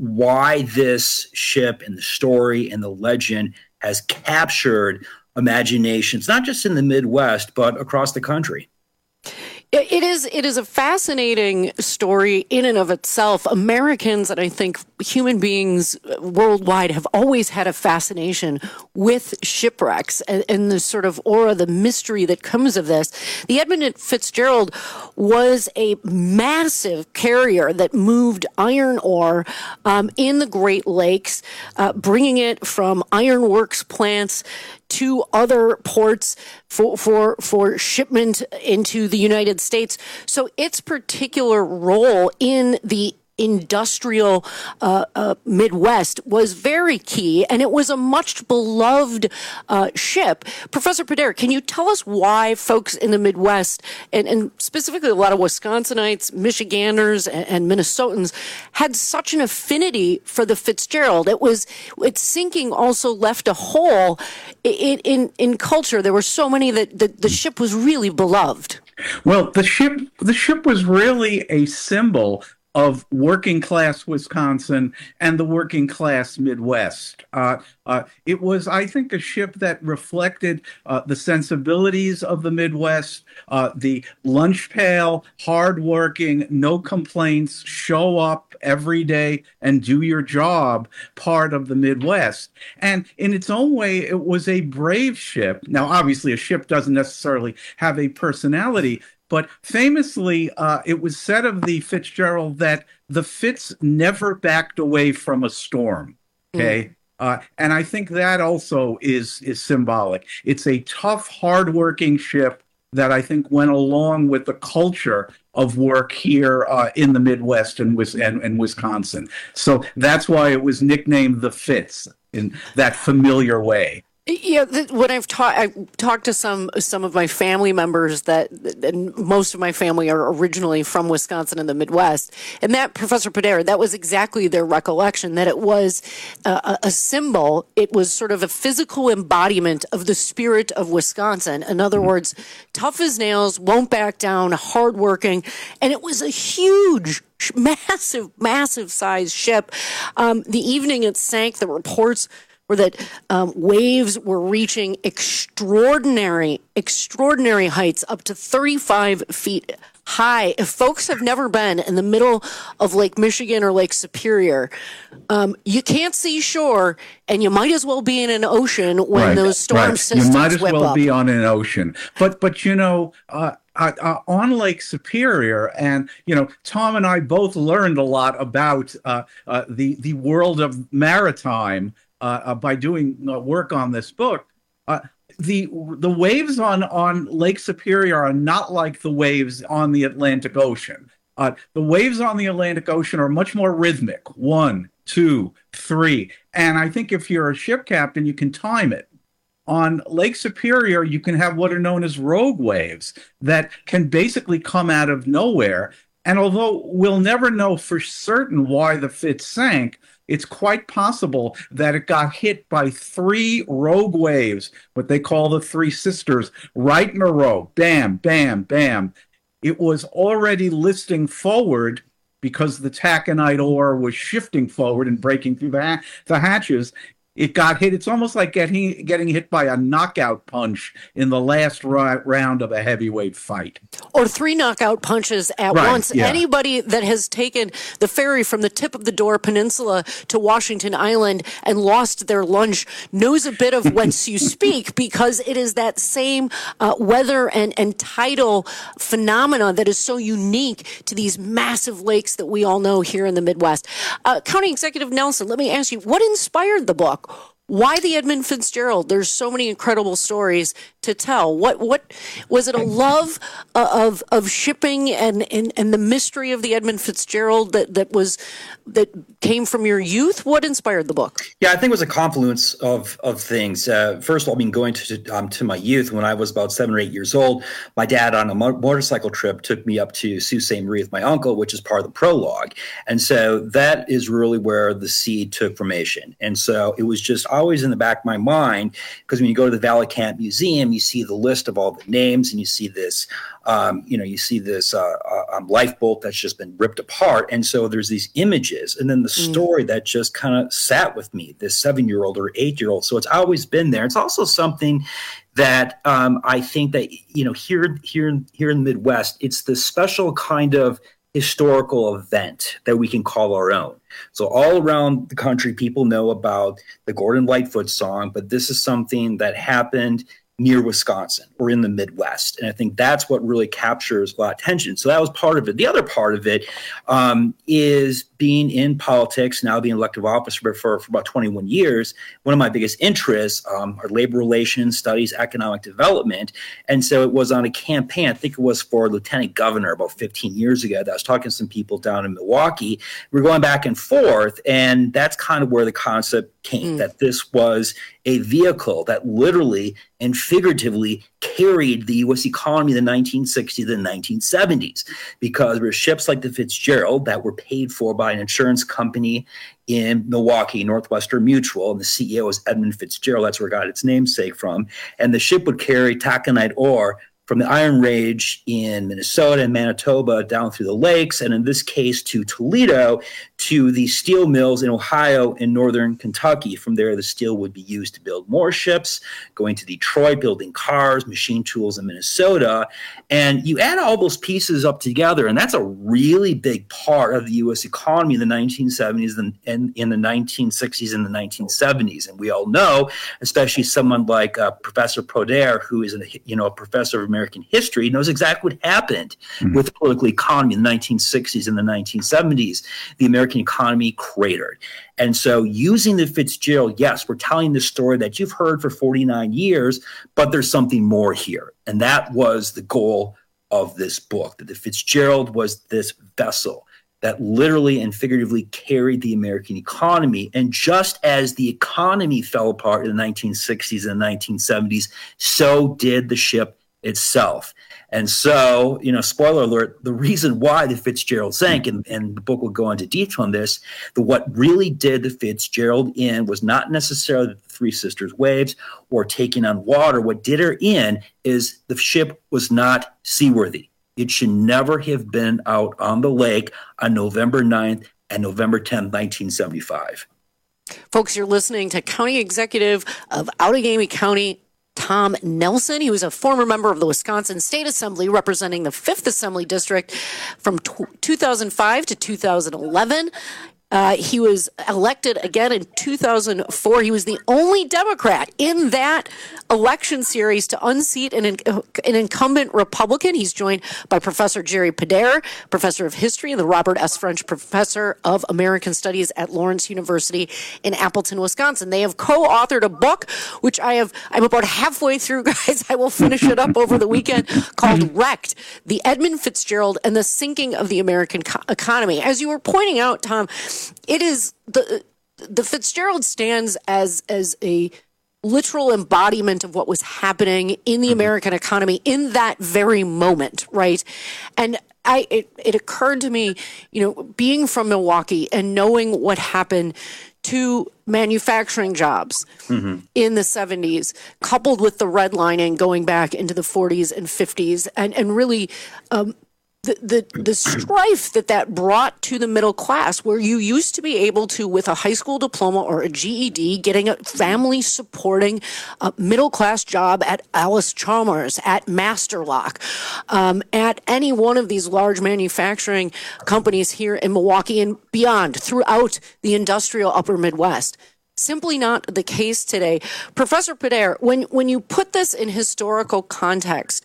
why this ship and the story and the legend has captured imaginations, not just in the Midwest, but across the country. It is it is a fascinating story in and of itself. Americans, and I think human beings worldwide, have always had a fascination with shipwrecks and, and the sort of aura, the mystery that comes of this. The Edmund Fitzgerald was a massive carrier that moved iron ore um, in the Great Lakes, uh, bringing it from ironworks plants to other ports for, for, for shipment into the United States. So its particular role in the industrial uh, uh, Midwest was very key, and it was a much beloved uh, ship. Professor Pedair, can you tell us why folks in the Midwest, and, and specifically a lot of Wisconsinites, Michiganders, and, and Minnesotans, had such an affinity for the Fitzgerald? It was its sinking also left a hole in in, in culture. There were so many that the, the ship was really beloved. Well, the ship the ship was really a symbol of working class Wisconsin and the working class Midwest. Uh, uh, it was, I think, a ship that reflected uh, the sensibilities of the Midwest, uh, the lunch pail, hardworking, no complaints, show up every day and do your job part of the Midwest. And in its own way, it was a brave ship. Now, obviously, a ship doesn't necessarily have a personality, but famously, uh, it was said of the Fitzgerald that the Fitz never backed away from a storm. Okay. Mm. Uh, and I think that also is is symbolic. It's a tough, hardworking ship that I think went along with the culture of work here uh, in the Midwest and, and, and Wisconsin. So that's why it was nicknamed the Fitz in that familiar way. Yeah, when I've talked, I talked to some some of my family members that, and most of my family are originally from Wisconsin and the Midwest, and that Professor Podera, that was exactly their recollection, that it was a, a symbol. It was sort of a physical embodiment of the spirit of Wisconsin. In other words, tough as nails, won't back down, hardworking, and it was a huge, massive, massive size ship. Um, the evening it sank, the reports were that um, waves were reaching extraordinary, extraordinary heights, up to thirty-five feet high. If folks have never been in the middle of Lake Michigan or Lake Superior, um, you can't see shore, and you might as well be in an ocean when right, those storm right. systems You might as whip well up. be on an ocean. But, but you know, uh, uh, uh, on Lake Superior, and, you know, Tom and I both learned a lot about uh, uh, the, the world of maritime Uh, uh, by doing uh, work on this book. Uh, the the waves on, on Lake Superior are not like the waves on the Atlantic Ocean. Uh, the waves on the Atlantic Ocean are much more rhythmic. One, two, three. And I think if you're a ship captain, you can time it. On Lake Superior, you can have what are known as rogue waves that can basically come out of nowhere. And although we'll never know for certain why the Fitz sank, it's quite possible that it got hit by three rogue waves, what they call the Three Sisters, right in a row. Bam, bam, bam. It was already listing forward because the taconite ore was shifting forward and breaking through the, ha- the hatches. It got hit. It's almost like getting getting hit by a knockout punch in the last ri- round of a heavyweight fight. Or three knockout punches at right, once. Yeah. Anybody that has taken the ferry from the tip of the Door Peninsula to Washington Island and lost their lunch knows a bit of whence you speak, because it is that same uh, weather and, and tidal phenomena that is so unique to these massive lakes that we all know here in the Midwest. Uh, County Executive Nelson, let me ask you, what inspired the book? Why the Edmund Fitzgerald? There's so many incredible stories to tell. What what was it? A love uh, of of shipping and, and, and the mystery of the Edmund Fitzgerald that, that was that came from your youth? What inspired the book? Yeah, I think it was a confluence of of things. Uh, first of all, I mean, going to um, to my youth when I was about seven or eight years old, my dad on a mo- motorcycle trip took me up to Sault Ste. Marie with my uncle, which is part of the prologue, and so that is really where the seed took formation. And so it was just always in the back of my mind, because when you go to the Valley Camp Museum, you see the list of all the names, and you see this, um, you know, you see this uh, uh, lifeboat that's just been ripped apart, and so there's these images, and then the story mm. that just kind of sat with me, this seven-year-old or eight-year-old. So it's always been there. It's also something that um, I think that, you know, here, here, here in the Midwest, it's this special kind of historical event that we can call our own. So all around the country, people know about the Gordon Lightfoot song, but this is something that happened near Wisconsin or in the Midwest. And I think that's what really captures a lot of attention. So that was part of it. The other part of it um, is being in politics, now being elected office for, for, for about twenty-one years. One of my biggest interests um, are labor relations, studies, economic development. And so it was on a campaign, I think it was for lieutenant governor about fifteen years ago, that I was talking to some people down in Milwaukee. We were going back and forth, and that's kind of where the concept came, mm. that this was a vehicle that literally and figuratively carried the U S economy in the nineteen sixties and nineteen seventies, because there were ships like the Fitzgerald that were paid for by an insurance company in Milwaukee, Northwestern Mutual, and the C E O was Edmund Fitzgerald. That's where it got its namesake from. And the ship would carry taconite ore from the Iron Range in Minnesota and Manitoba down through the lakes, and in this case to Toledo, to the steel mills in Ohio and northern Kentucky. From there, the steel would be used to build more ships, going to Detroit, building cars, machine tools in Minnesota. And you add all those pieces up together, and that's a really big part of the U S economy in the nineteen seventies and, and in the nineteen sixties and the nineteen seventies. And we all know, especially someone like uh, Professor Poder, who is a, you know, a professor of American history, knows exactly what happened mm-hmm. with the political economy in the nineteen sixties and the nineteen seventies. The American economy cratered. And so using the Fitzgerald, yes, we're telling the story that you've heard for forty-nine years, but there's something more here. And that was the goal of this book, that the Fitzgerald was this vessel that literally and figuratively carried the American economy. And just as the economy fell apart in the nineteen sixties and the nineteen seventies, so did the ship itself. And so, you know, spoiler alert, the reason why the Fitzgerald sank, and, and the book will go into detail on this, the what really did the Fitzgerald in was not necessarily the Three Sisters waves or taking on water. What did her in is the ship was not seaworthy. It should never have been out on the lake on November ninth and November tenth, nineteen seventy-five. Folks, you're listening to County Executive of Outagamie County, Tom Nelson. He was a former member of the Wisconsin State Assembly representing the fifth Assembly District from two thousand five to two thousand eleven. Uh, he was elected again in two thousand four. He was the only Democrat in that election series to unseat an, an incumbent Republican. He's joined by Professor Jerry Poder, professor of history, and the Robert S. French professor of American Studies at Lawrence University in Appleton, Wisconsin. They have co-authored a book, which I have, I'm about halfway through, guys. I will finish it up over the weekend, called Wrecked, The Edmund Fitzgerald and the Sinking of the American Co- Economy. As you were pointing out, Tom, it is the the Fitzgerald stands as as a literal embodiment of what was happening in the American economy in that very moment, right? And I it, it occurred to me, you know, being from Milwaukee and knowing what happened to manufacturing jobs mm-hmm. in the seventies, coupled with the redlining going back into the forties and fifties, and and really. Um, The, the the strife that that brought to the middle class, where you used to be able to, with a high school diploma or a G E D, getting a family supporting uh, middle class job at Alice Chalmers, at Masterlock, um, at any one of these large manufacturing companies here in Milwaukee and beyond, throughout the industrial upper Midwest. Simply not the case today. Professor Poder, when when you put this in historical context,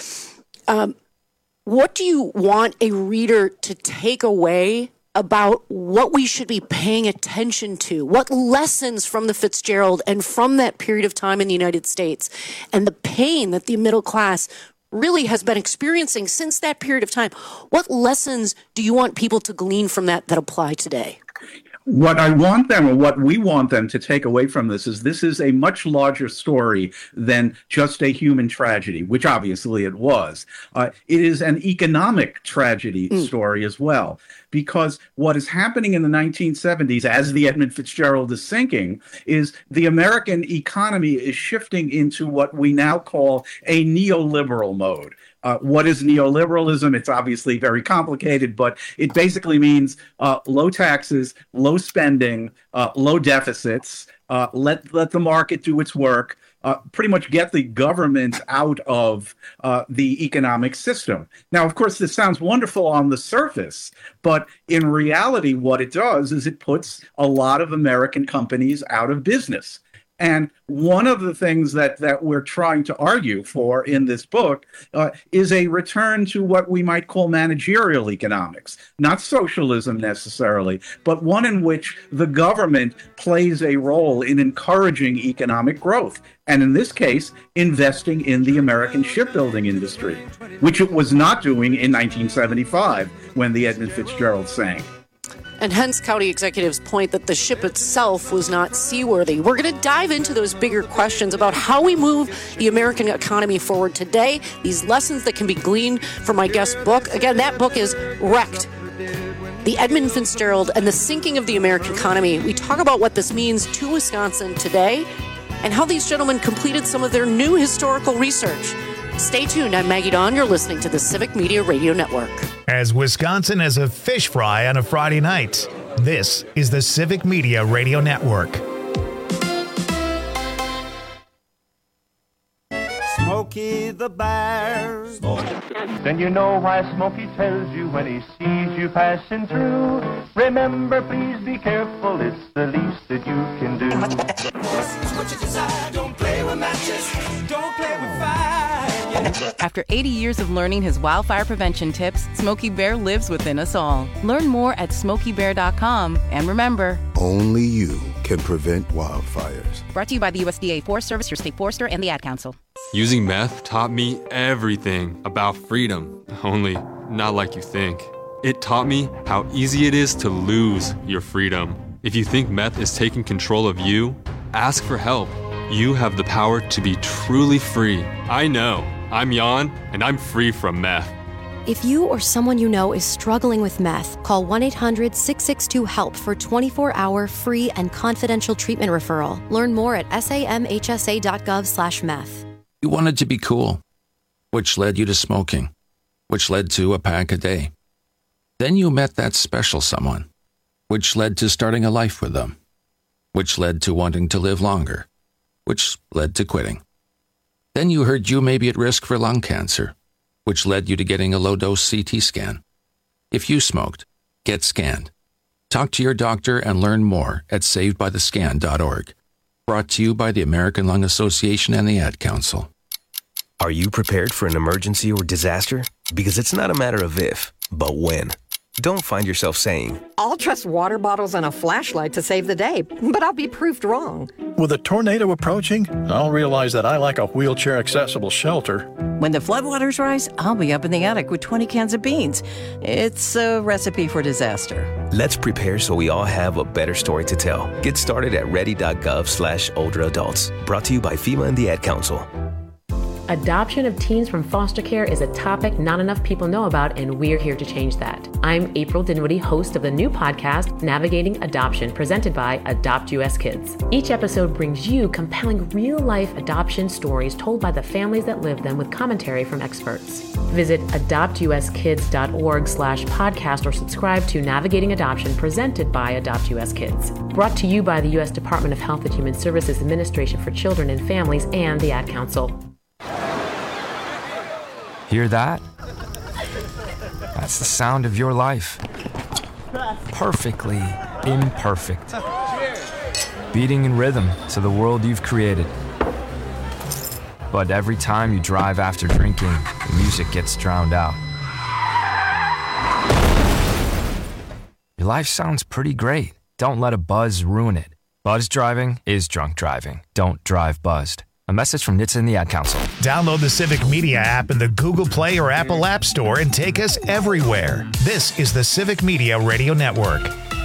um, what do you want a reader to take away about what we should be paying attention to? What lessons from the Fitzgerald and from that period of time in the United States and the pain that the middle class really has been experiencing since that period of time? What lessons do you want people to glean from that that apply today? What I want them, or what we want them to take away from this, is this is a much larger story than just a human tragedy, which obviously it was. Uh, it is an economic tragedy mm. story as well, because what is happening in the nineteen seventies, as the Edmund Fitzgerald is sinking, is the American economy is shifting into what we now call a neoliberal mode. Uh, what is neoliberalism? It's obviously very complicated, but it basically means uh, low taxes, low spending, uh, low deficits, uh, let let the market do its work, uh, pretty much get the government out of uh, the economic system. Now, of course, this sounds wonderful on the surface, but in reality, what it does is it puts a lot of American companies out of business. And one of the things that, that we're trying to argue for in this book uh, is a return to what we might call managerial economics, not socialism necessarily, but one in which the government plays a role in encouraging economic growth. And in this case, investing in the American shipbuilding industry, which it was not doing in nineteen seventy-five when the Edmund Fitzgerald sank. And hence County Executive's point that the ship itself was not seaworthy. We're going to dive into those bigger questions about how we move the American economy forward today, these lessons that can be gleaned from my guest's book. Again, that book is Wrecked, The Edmund Fitzgerald and the Sinking of the American Economy. We talk about what this means to Wisconsin today and how these gentlemen completed some of their new historical research. Stay tuned. I'm Maggie Dawn. You're listening to the Civic Media Radio Network. As Wisconsin has a fish fry on a Friday night, this is the Civic Media Radio Network. Smokey the Bear. Then you know why Smokey tells you when he sees you passing through. Remember, please be careful, it's the least that you can do. What you desire, don't play with matches, don't play with fire. After eighty years of learning his wildfire prevention tips, Smokey Bear lives within us all. Learn more at smokey bear dot com. And remember, only you can prevent wildfires. Brought to you by the U S D A Forest Service, your state forester, and the Ad Council. Using meth taught me everything about freedom, only not like you think. It taught me how easy it is to lose your freedom. If you think meth is taking control of you, ask for help. You have the power to be truly free. I know. I'm Jan, and I'm free from meth. If you or someone you know is struggling with meth, call one eight hundred six six two HELP for twenty-four hour free and confidential treatment referral. Learn more at samhsa dot gov slash meth. You wanted to be cool, which led you to smoking, which led to a pack a day. Then you met that special someone, which led to starting a life with them, which led to wanting to live longer, which led to quitting. Then you heard you may be at risk for lung cancer, which led you to getting a low-dose C T scan. If you smoked, get scanned. Talk to your doctor and learn more at saved by the scan dot org. Brought to you by the American Lung Association and the Ad Council. Are you prepared for an emergency or disaster? Because it's not a matter of if, but when. Don't find yourself saying, I'll trust water bottles and a flashlight to save the day, but I'll be proved wrong. With a tornado approaching, I'll realize that I lack a wheelchair-accessible shelter. When the floodwaters rise, I'll be up in the attic with twenty cans of beans. It's a recipe for disaster. Let's prepare so we all have a better story to tell. Get started at ready.gov slash older adults. Brought to you by FEMA and the Ad Council. Adoption of teens from foster care is a topic not enough people know about, and we're here to change that. I'm April Dinwiddie, host of the new podcast, Navigating Adoption, presented by Adopt U S Kids. Each episode brings you compelling real-life adoption stories told by the families that live them with commentary from experts. Visit adopt u s kids dot org slash podcast or subscribe to Navigating Adoption, presented by Adopt U S Kids. Brought to you by the U S Department of Health and Human Services Administration for Children and Families and the Ad Council. Hear that? That's the sound of your life. Perfectly imperfect. Beating in rhythm to the world you've created. But every time you drive after drinking, the music gets drowned out. Your life sounds pretty great. Don't let a buzz ruin it. Buzz driving is drunk driving. Don't drive buzzed. A message from N H T S A and the Ad Council. Download the Civic Media app in the Google Play or Apple App Store and take us everywhere. This is the Civic Media Radio Network.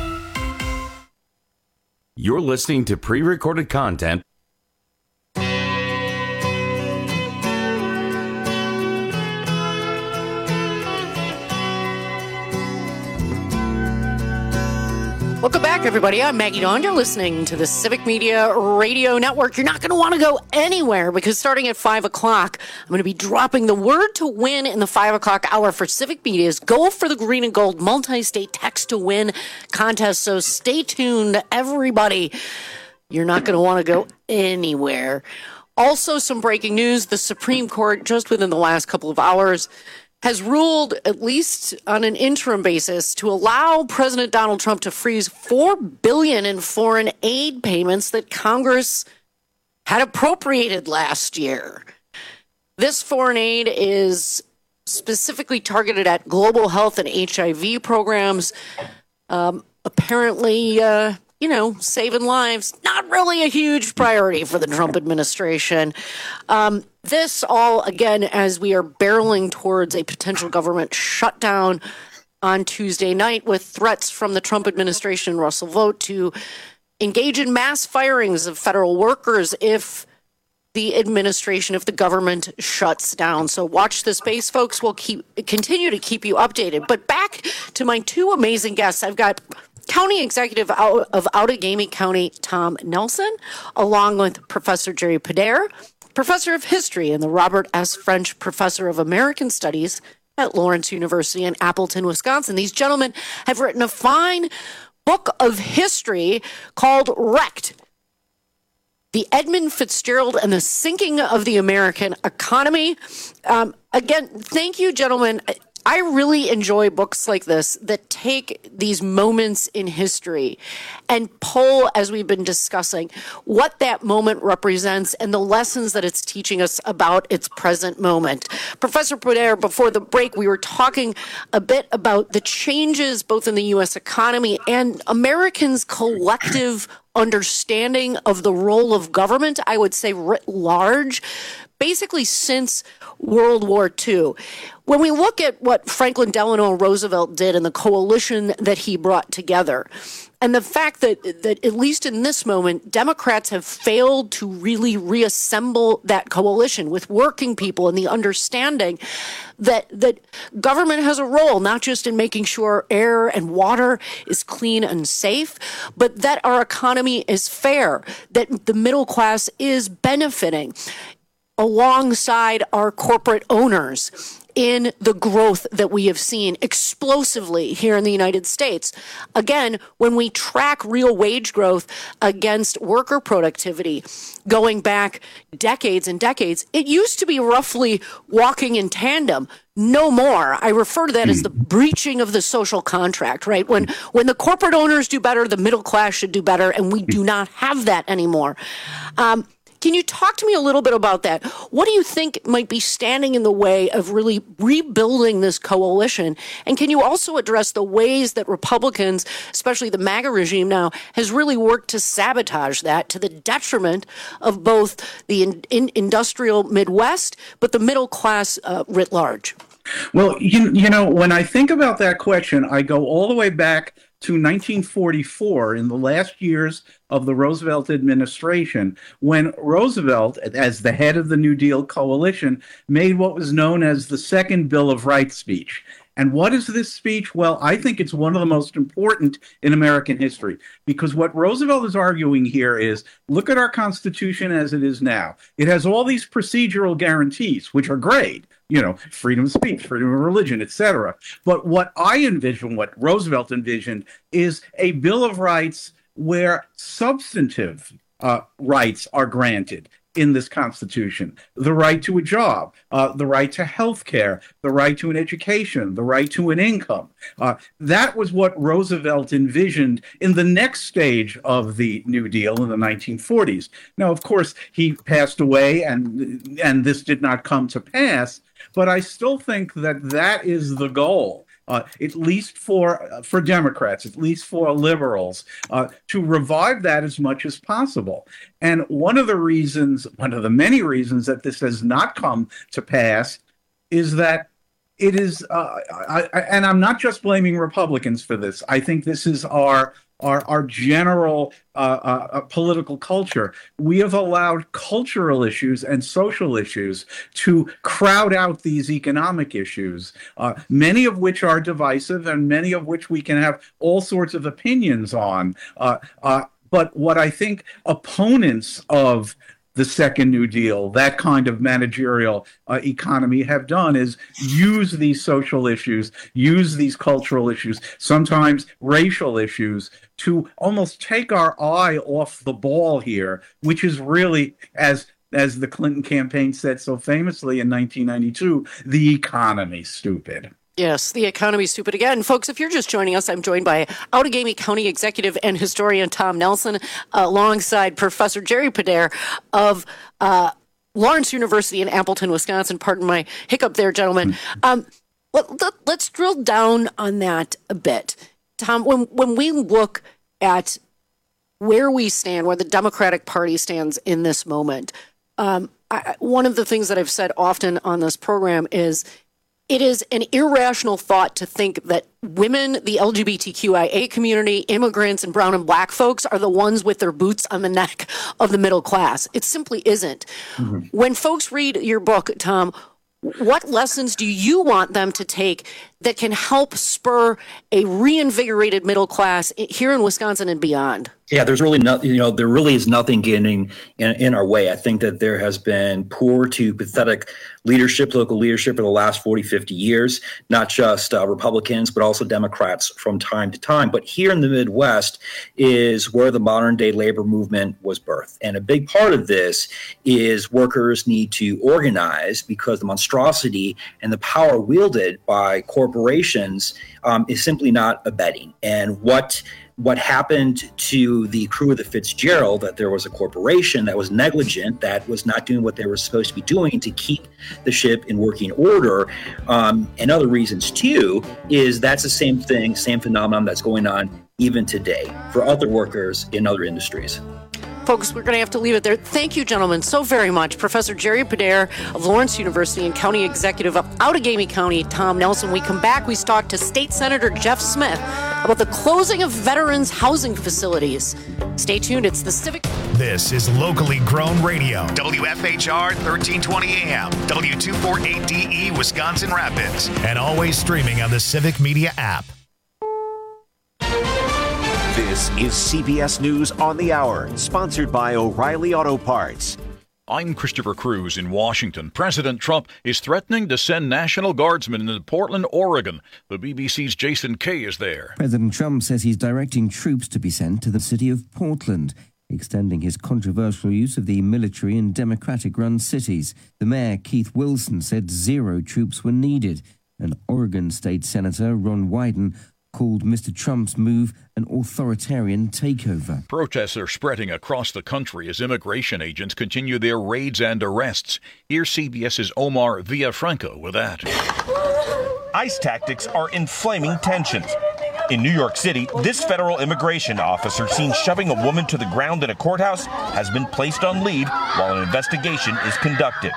You're listening to pre-recorded content. Welcome back, everybody. I'm Maggie Dawn. You're listening to the Civic Media Radio Network. You're not going to want to go anywhere because starting at five o'clock, I'm going to be dropping the word to win in the five o'clock hour for Civic Media's Go for the Green and Gold multi-state text to win contest. So stay tuned, everybody. You're not going to want to go anywhere. Also, some breaking news. The Supreme Court, just within the last couple of hours, has ruled, at least on an interim basis, to allow President Donald Trump to freeze four billion dollars in foreign aid payments that Congress had appropriated last year. This foreign aid is specifically targeted at global health and H I V programs. Um, apparently, uh, you know, saving lives, not really a huge priority for the Trump administration. Um, this all, again, as we are barreling towards a potential government shutdown on Tuesday night with threats from the Trump administration and Russell Vought to engage in mass firings of federal workers if the administration, if the government shuts down. So watch this space, folks. We'll keep continue to keep you updated. But back to my two amazing guests. I've got County Executive of Outagamie County, Tom Nelson, along with Professor Jerry Podair, professor of history and the Robert S. French Professor of American Studies at Lawrence University in Appleton, Wisconsin. These gentlemen have written a fine book of history called Wrecked: The Edmund Fitzgerald and the Sinking of the American Economy. Um, again, thank you, gentlemen. I really enjoy books like this that take these moments in history and pull, as we've been discussing, what that moment represents and the lessons that it's teaching us about its present moment. Professor Poder, before the break, we were talking a bit about the changes both in the U S economy and Americans' collective understanding of the role of government, I would say writ large, basically since World War Two. When we look at what Franklin Delano Roosevelt did and the coalition that he brought together, and the fact that, that at least in this moment, Democrats have failed to really reassemble that coalition with working people and the understanding that, that government has a role, not just in making sure air and water is clean and safe, but that our economy is fair, that the middle class is benefiting alongside our corporate owners in the growth that we have seen explosively here in the United States. Again, when we track real wage growth against worker productivity going back decades and decades, it used to be roughly walking in tandem. No more. I refer to that as the breaching of the social contract, right? When when the corporate owners do better, the middle class should do better, and we do not have that anymore. Um, Can you talk to me a little bit about that? What do you think might be standing in the way of really rebuilding this coalition? And can you also address the ways that Republicans, especially the MAGA regime now, has really worked to sabotage that to the detriment of both the in, in industrial Midwest, but the middle class uh, writ large? Well, you, you know, when I think about that question, I go all the way back to nineteen forty-four, in the last years of the Roosevelt administration, when Roosevelt, as the head of the New Deal coalition, made what was known as the Second Bill of Rights speech. And what is this speech? Well, I think it's one of the most important in American history, because what Roosevelt is arguing here is, look at our Constitution as it is now. It has all these procedural guarantees, which are great. You know, freedom of speech, freedom of religion, et cetera. But what I envision, what Roosevelt envisioned, is a Bill of Rights where substantive uh, rights are granted in this Constitution. The right to a job, uh, the right to health care, the right to an education, the right to an income. Uh, that was what Roosevelt envisioned in the next stage of the New Deal in the nineteen forties. Now, of course, he passed away and, and this did not come to pass, but I still think that that is the goal. Uh, at least for uh, for Democrats, at least for liberals, uh, to revive that as much as possible. And one of the reasons, one of the many reasons that this has not come to pass is that it is, uh, I, I, and I'm not just blaming Republicans for this. I think this is our our, our general uh, uh, political culture. We have allowed cultural issues and social issues to crowd out these economic issues, uh, many of which are divisive and many of which we can have all sorts of opinions on. Uh, uh, but what I think opponents of the Second New Deal, that kind of managerial uh, economy, have done is use these social issues, use these cultural issues, sometimes racial issues, to almost take our eye off the ball here, which is really, as as the Clinton campaign said so famously in nineteen ninety-two, the economy, stupid. Yes, the economy is stupid again. Folks, if you're just joining us, I'm joined by Outagamie County Executive and Historian Tom Nelson, uh, alongside Professor Jerry Poder of uh, Lawrence University in Appleton, Wisconsin. Pardon my hiccup there, gentlemen. Um, let, let, let's drill down on that a bit. Tom, when, when we look at where we stand, where the Democratic Party stands in this moment, um, I, one of the things that I've said often on this program is it is an irrational thought to think that women, the L G B T Q I A community, immigrants, and brown and black folks are the ones with their boots on the neck of the middle class. It simply isn't. Mm-hmm. When folks read your book, Tom, what lessons do you want them to take that can help spur a reinvigorated middle class here in Wisconsin and beyond? Yeah, there's really no, you know, there really is nothing getting in, in our way. I think that there has been poor to pathetic leadership, local leadership for the last forty, fifty years, not just uh, Republicans, but also Democrats from time to time. But here in the Midwest is where the modern day labor movement was birthed. And a big part of this is workers need to organize because the monstrosity and the power wielded by corporations um, is simply not abetting. And what What happened to the crew of the Fitzgerald, that there was a corporation that was negligent, that was not doing what they were supposed to be doing to keep the ship in working order, um, and other reasons too, is that's the same thing, same phenomenon that's going on even today for other workers in other industries. Folks, we're going to have to leave it there. Thank you, gentlemen, so very much. Professor Jerry Podair of Lawrence University and County Executive of Outagamie County, Tom Nelson. We come back, we talk to State Senator Jeff Smith about the closing of veterans' housing facilities. Stay tuned. It's the Civic. This is locally grown radio. W F H R thirteen twenty A M, W two forty-eight D E, Wisconsin Rapids, and always streaming on the Civic Media app. This is C B S News on the Hour, sponsored by O'Reilly Auto Parts. I'm Christopher Cruz in Washington. President Trump is threatening to send National Guardsmen into Portland, Oregon. The B B C's Jason Kay is there. President Trump says he's directing troops to be sent to the city of Portland, extending his controversial use of the military in Democratic-run cities. The mayor, Keith Wilson, said zero troops were needed. And Oregon State Senator Ron Wyden called Mister Trump's move an authoritarian takeover. Protests are spreading across the country as immigration agents continue their raids and arrests. Here's CBS's Omar Villafranca with that. ICE tactics are inflaming tensions. In New York City, this federal immigration officer seen shoving a woman to the ground in a courthouse has been placed on leave while an investigation is conducted.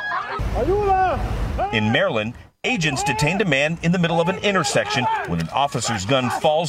In Maryland, agents detained a man in the middle of an intersection when an officer's gun falls